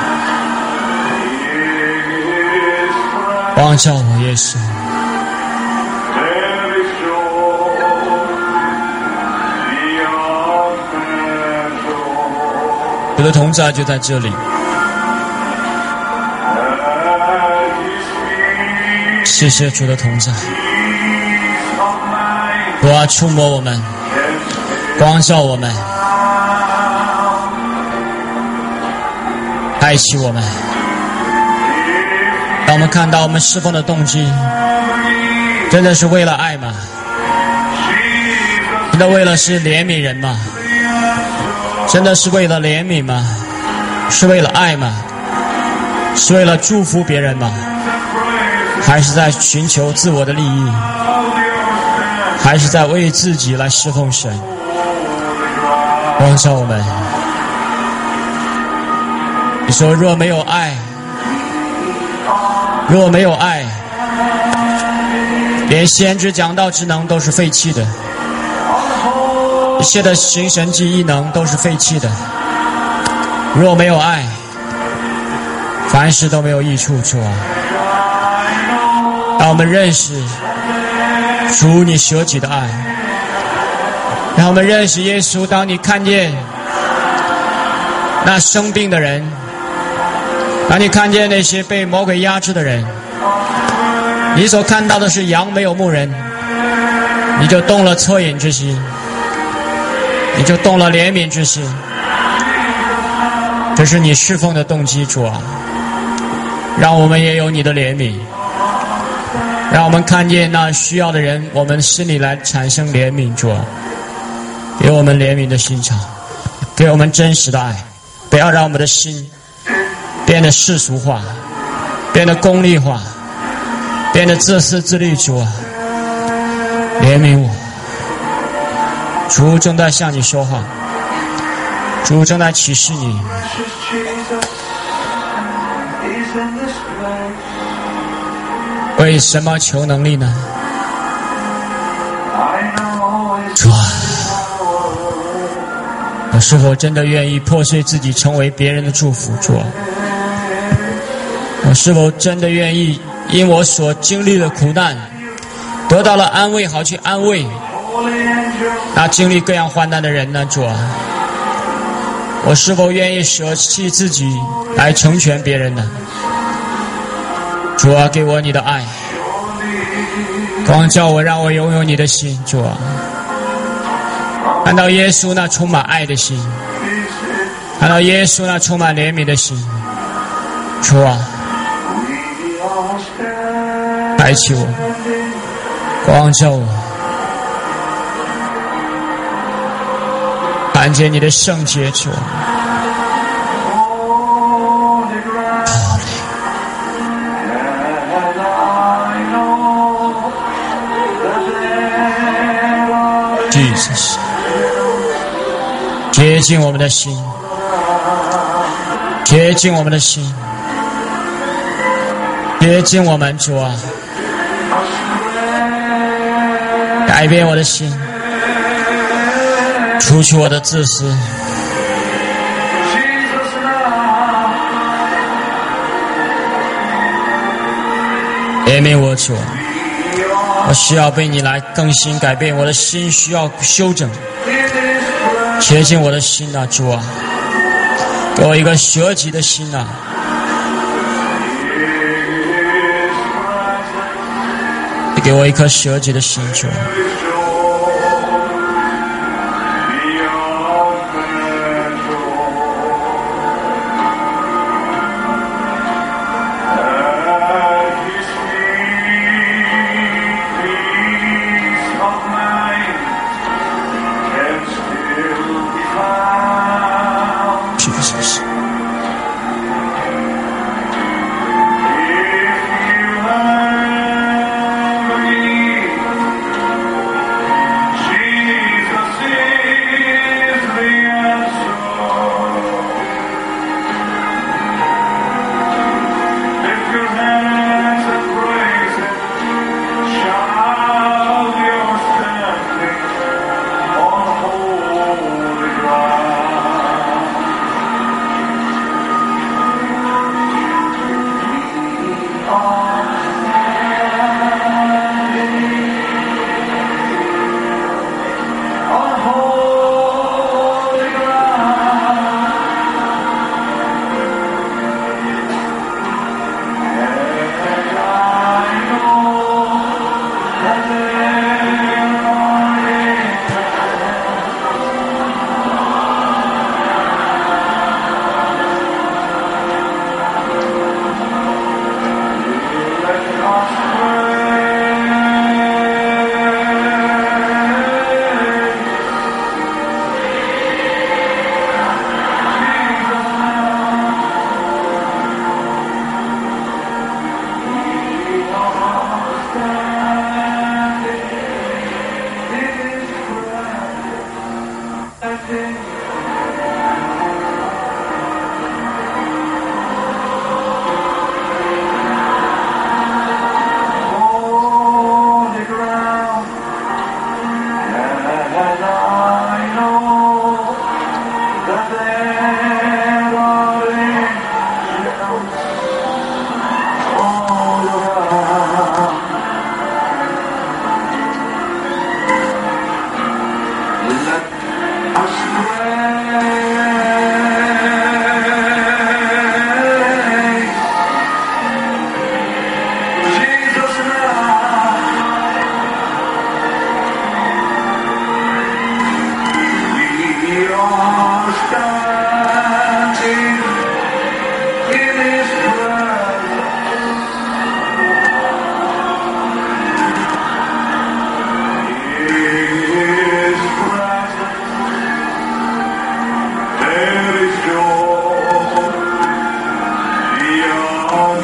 光照我，耶稣。主的同在就在这里，谢谢主的同在，主啊，触摸我们，光照我们，爱惜我们，让我们看到我们侍奉的动机真的是为了爱吗？真的为了是怜悯人吗？真的是为了怜悯吗？是为了爱吗？是为了祝福别人吗？还是在寻求自我的利益？还是在为自己来侍奉神？光照我们。你说若没有爱，若没有爱，连先知讲道之能都是废弃的，一切的行神迹异能都是废弃的。若没有爱，凡事都没有益处，主啊。让我们认识主你舍己的爱，让我们认识耶稣。当你看见那生病的人，当你看见那些被魔鬼压制的人，你所看到的是羊没有牧人，你就动了恻隐之心，你就动了怜悯之心。这是你侍奉的动机，主啊，让我们也有你的怜悯，让我们看见那需要的人，我们心里来产生怜悯，主啊，给我们怜悯的心肠，给我们真实的爱，不要让我们的心变得世俗化，变得功利化，变得自私自利，主啊，怜悯我。主正在向你说话，主正在启示你。为什么求能力呢？主啊，我是否真的愿意破碎自己，成为别人的祝福？主啊，我是否真的愿意因我所经历的苦难得到了安慰，好去安慰那经历各样患难的人呢？主啊，我是否愿意舍弃自己来成全别人呢？主啊，给我你的爱，光照我，让我拥有你的心。主啊，看到耶稣那充满爱的心，看到耶稣那充满怜悯的心。主啊，开启我，光照我，看见你的圣洁。主啊，Jesus， 洁净我们的心，洁净我们的心，洁净我们，主啊，改变我的心，除去我的自私，怜悯我，主啊，我需要被你来更新改变，我的心需要修整，洁净我的心啊，主啊，给我一个舍己的心啊，给我一颗舍己的心，主啊。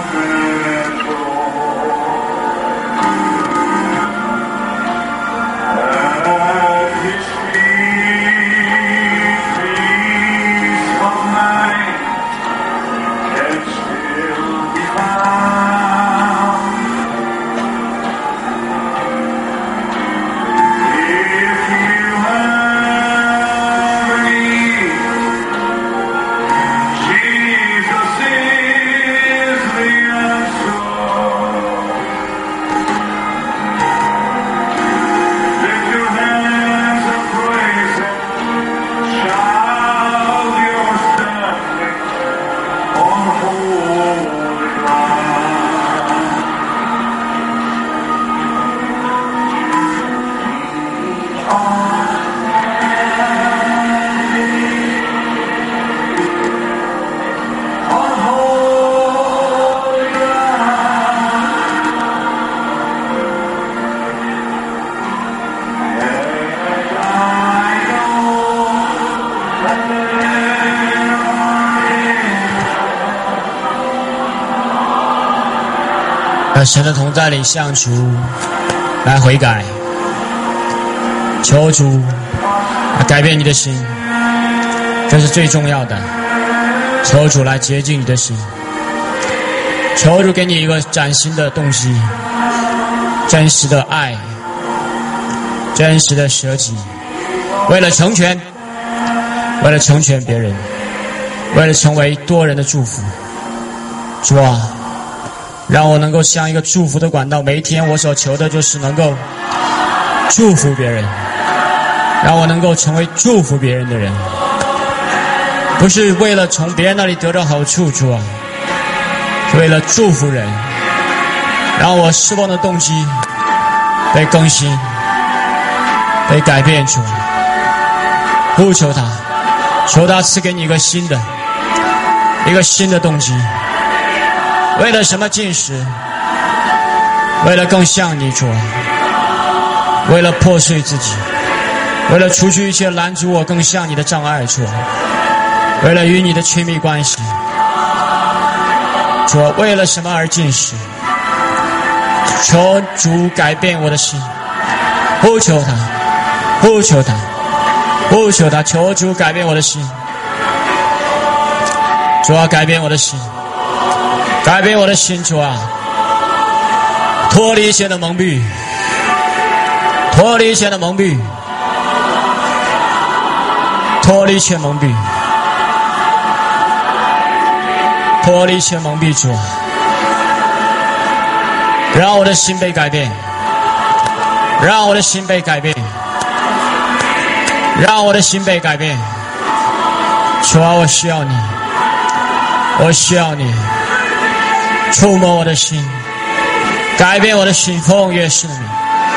在神的同在里向主来悔改，求主来改变你的心，这是最重要的。求主来洁净你的心，求主给你一个崭新的动机，真实的爱，真实的舍己，为了成全，为了成全别人，为了成为多人的祝福。主啊，让我能够像一个祝福的管道，每一天我所求的就是能够祝福别人，让我能够成为祝福别人的人，不是为了从别人那里得到好处，主啊，是为了祝福人，让我释放的动机被更新，被改变，主啊，呼求他，求他赐给你一个新的一个新的动机。为了什么进食？为了更像你，主啊，为了破碎自己，为了除去一切拦阻我更像你的障碍，主啊，为了与你的亲密关系，主啊，为了什么而进食？求主改变我的心，呼求他，呼求他，呼求他，求主改变我的心，主啊，改变我的心，改变我的心，主啊，脱离一切的蒙蔽，脱离一切的蒙蔽，脱离一切蒙蔽，脱离一切蒙蔽，主啊，让我的心被改变，让我的心被改变，让我的心被改变，主啊，我需要你，我需要你触摸我的心，改变我的心，奉耶稣的名。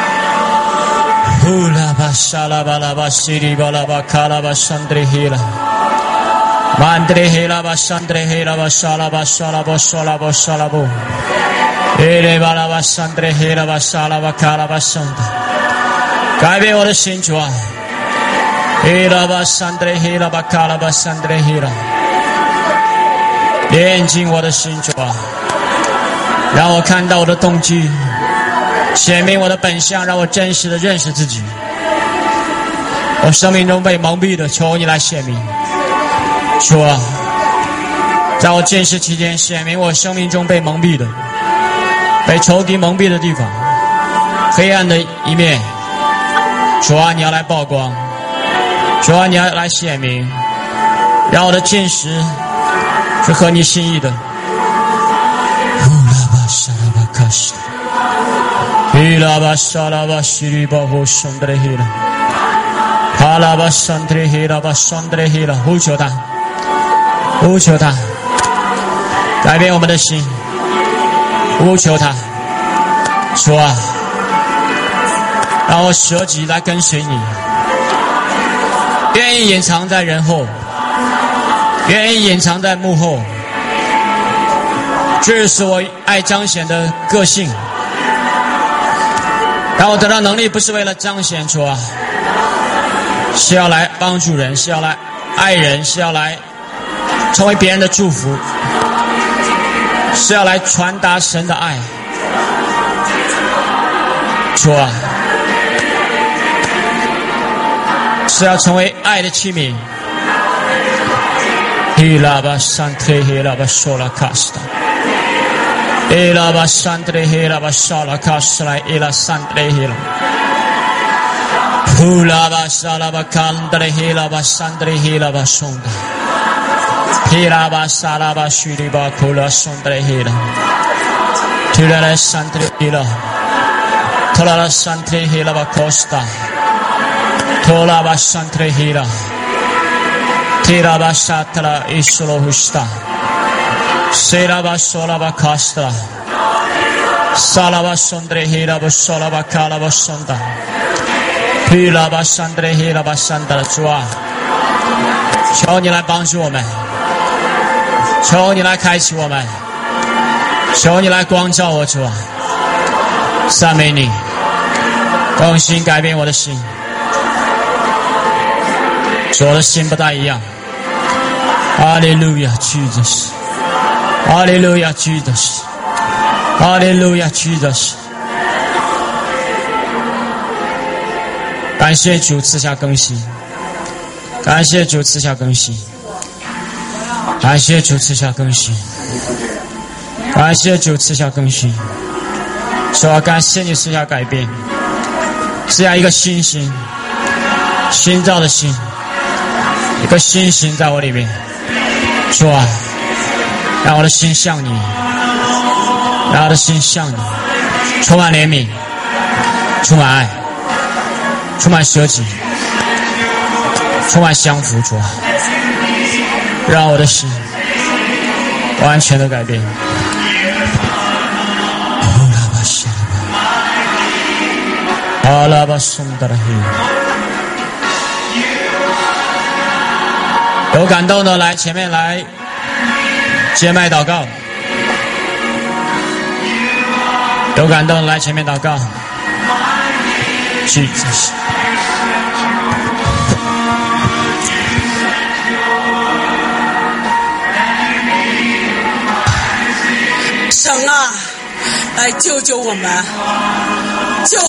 呼啦吧沙啦吧啦吧西里吧啦吧卡啦吧山德黑啦，曼德黑啦吧山德黑啦吧沙啦吧沙啦吧沙啦吧沙啦吧，耶嘞吧啦吧山德黑啦吧沙啦吧卡啦吧山德，改变我的心，主啊，耶啦吧山德黑啦吧卡啦吧山德黑啦，炼净我的心，主啊，让我看到我的动机，显明我的本相，让我真实的认识自己。我生命中被蒙蔽的，求你来显明。主啊，在我见识期间，显明我生命中被蒙蔽的，被仇敌蒙蔽的地方，黑暗的一面。主啊，你要来曝光，主啊，你要来显明，让我的见识是合你心意的。伊拉巴沙拉巴西里巴呼桑德雷希拉，哈拉巴桑德雷希拉巴桑德雷希拉，呼求他，呼求他，改变我们的心，呼求他，主啊，让我舍己来跟随你，愿意隐藏在人后，愿意隐藏在幕后，这是我爱彰显的个性。让我得到能力，不是为了彰显，主啊，是要来帮助人，是要来爱人，是要来成为别人的祝福。 是要来传达神的爱。主啊，是要成为爱的器皿。伊拉巴山特伊拉巴索拉卡斯达，伊拉巴山特伊拉巴索拉卡斯来伊拉山特伊拉，呼拉巴沙拉巴坎特伊拉巴山特伊拉巴松达，伊拉巴沙拉巴许里巴库拉松特伊拉，提拉拉山特伊拉。Tola santre hila ba costa, tola ba santre hila, tira ba satla isolo husta, sera ba sola ba casta, sala ba sondre hila ba sola ba kala ba sonda, hila ba sandre hila ba sanda的主啊，求你来帮助我们，求你来开启我们，求你来光照我主啊，赞美你。用心改变我的心，使我的心不大一样。哈利路亚，Jesus，哈利路亚，Jesus，哈利路亚，Jesus。感谢主赐下更新，感谢主赐下更新，感谢主赐下更新，感谢主赐下更新。主啊，感谢你赐下改变。赐下一个新心，新造的心，一个新心在我里面。主啊，让我的心像你，让我的心像你，充满怜悯，充满爱，充满舍己，充满相符。主啊，让我的心完全的改变。阿拉巴松达拉希，有感动的来前面来接麦祷告，有感动的来前面祷告。Jesus， 神啊，来救救我们！救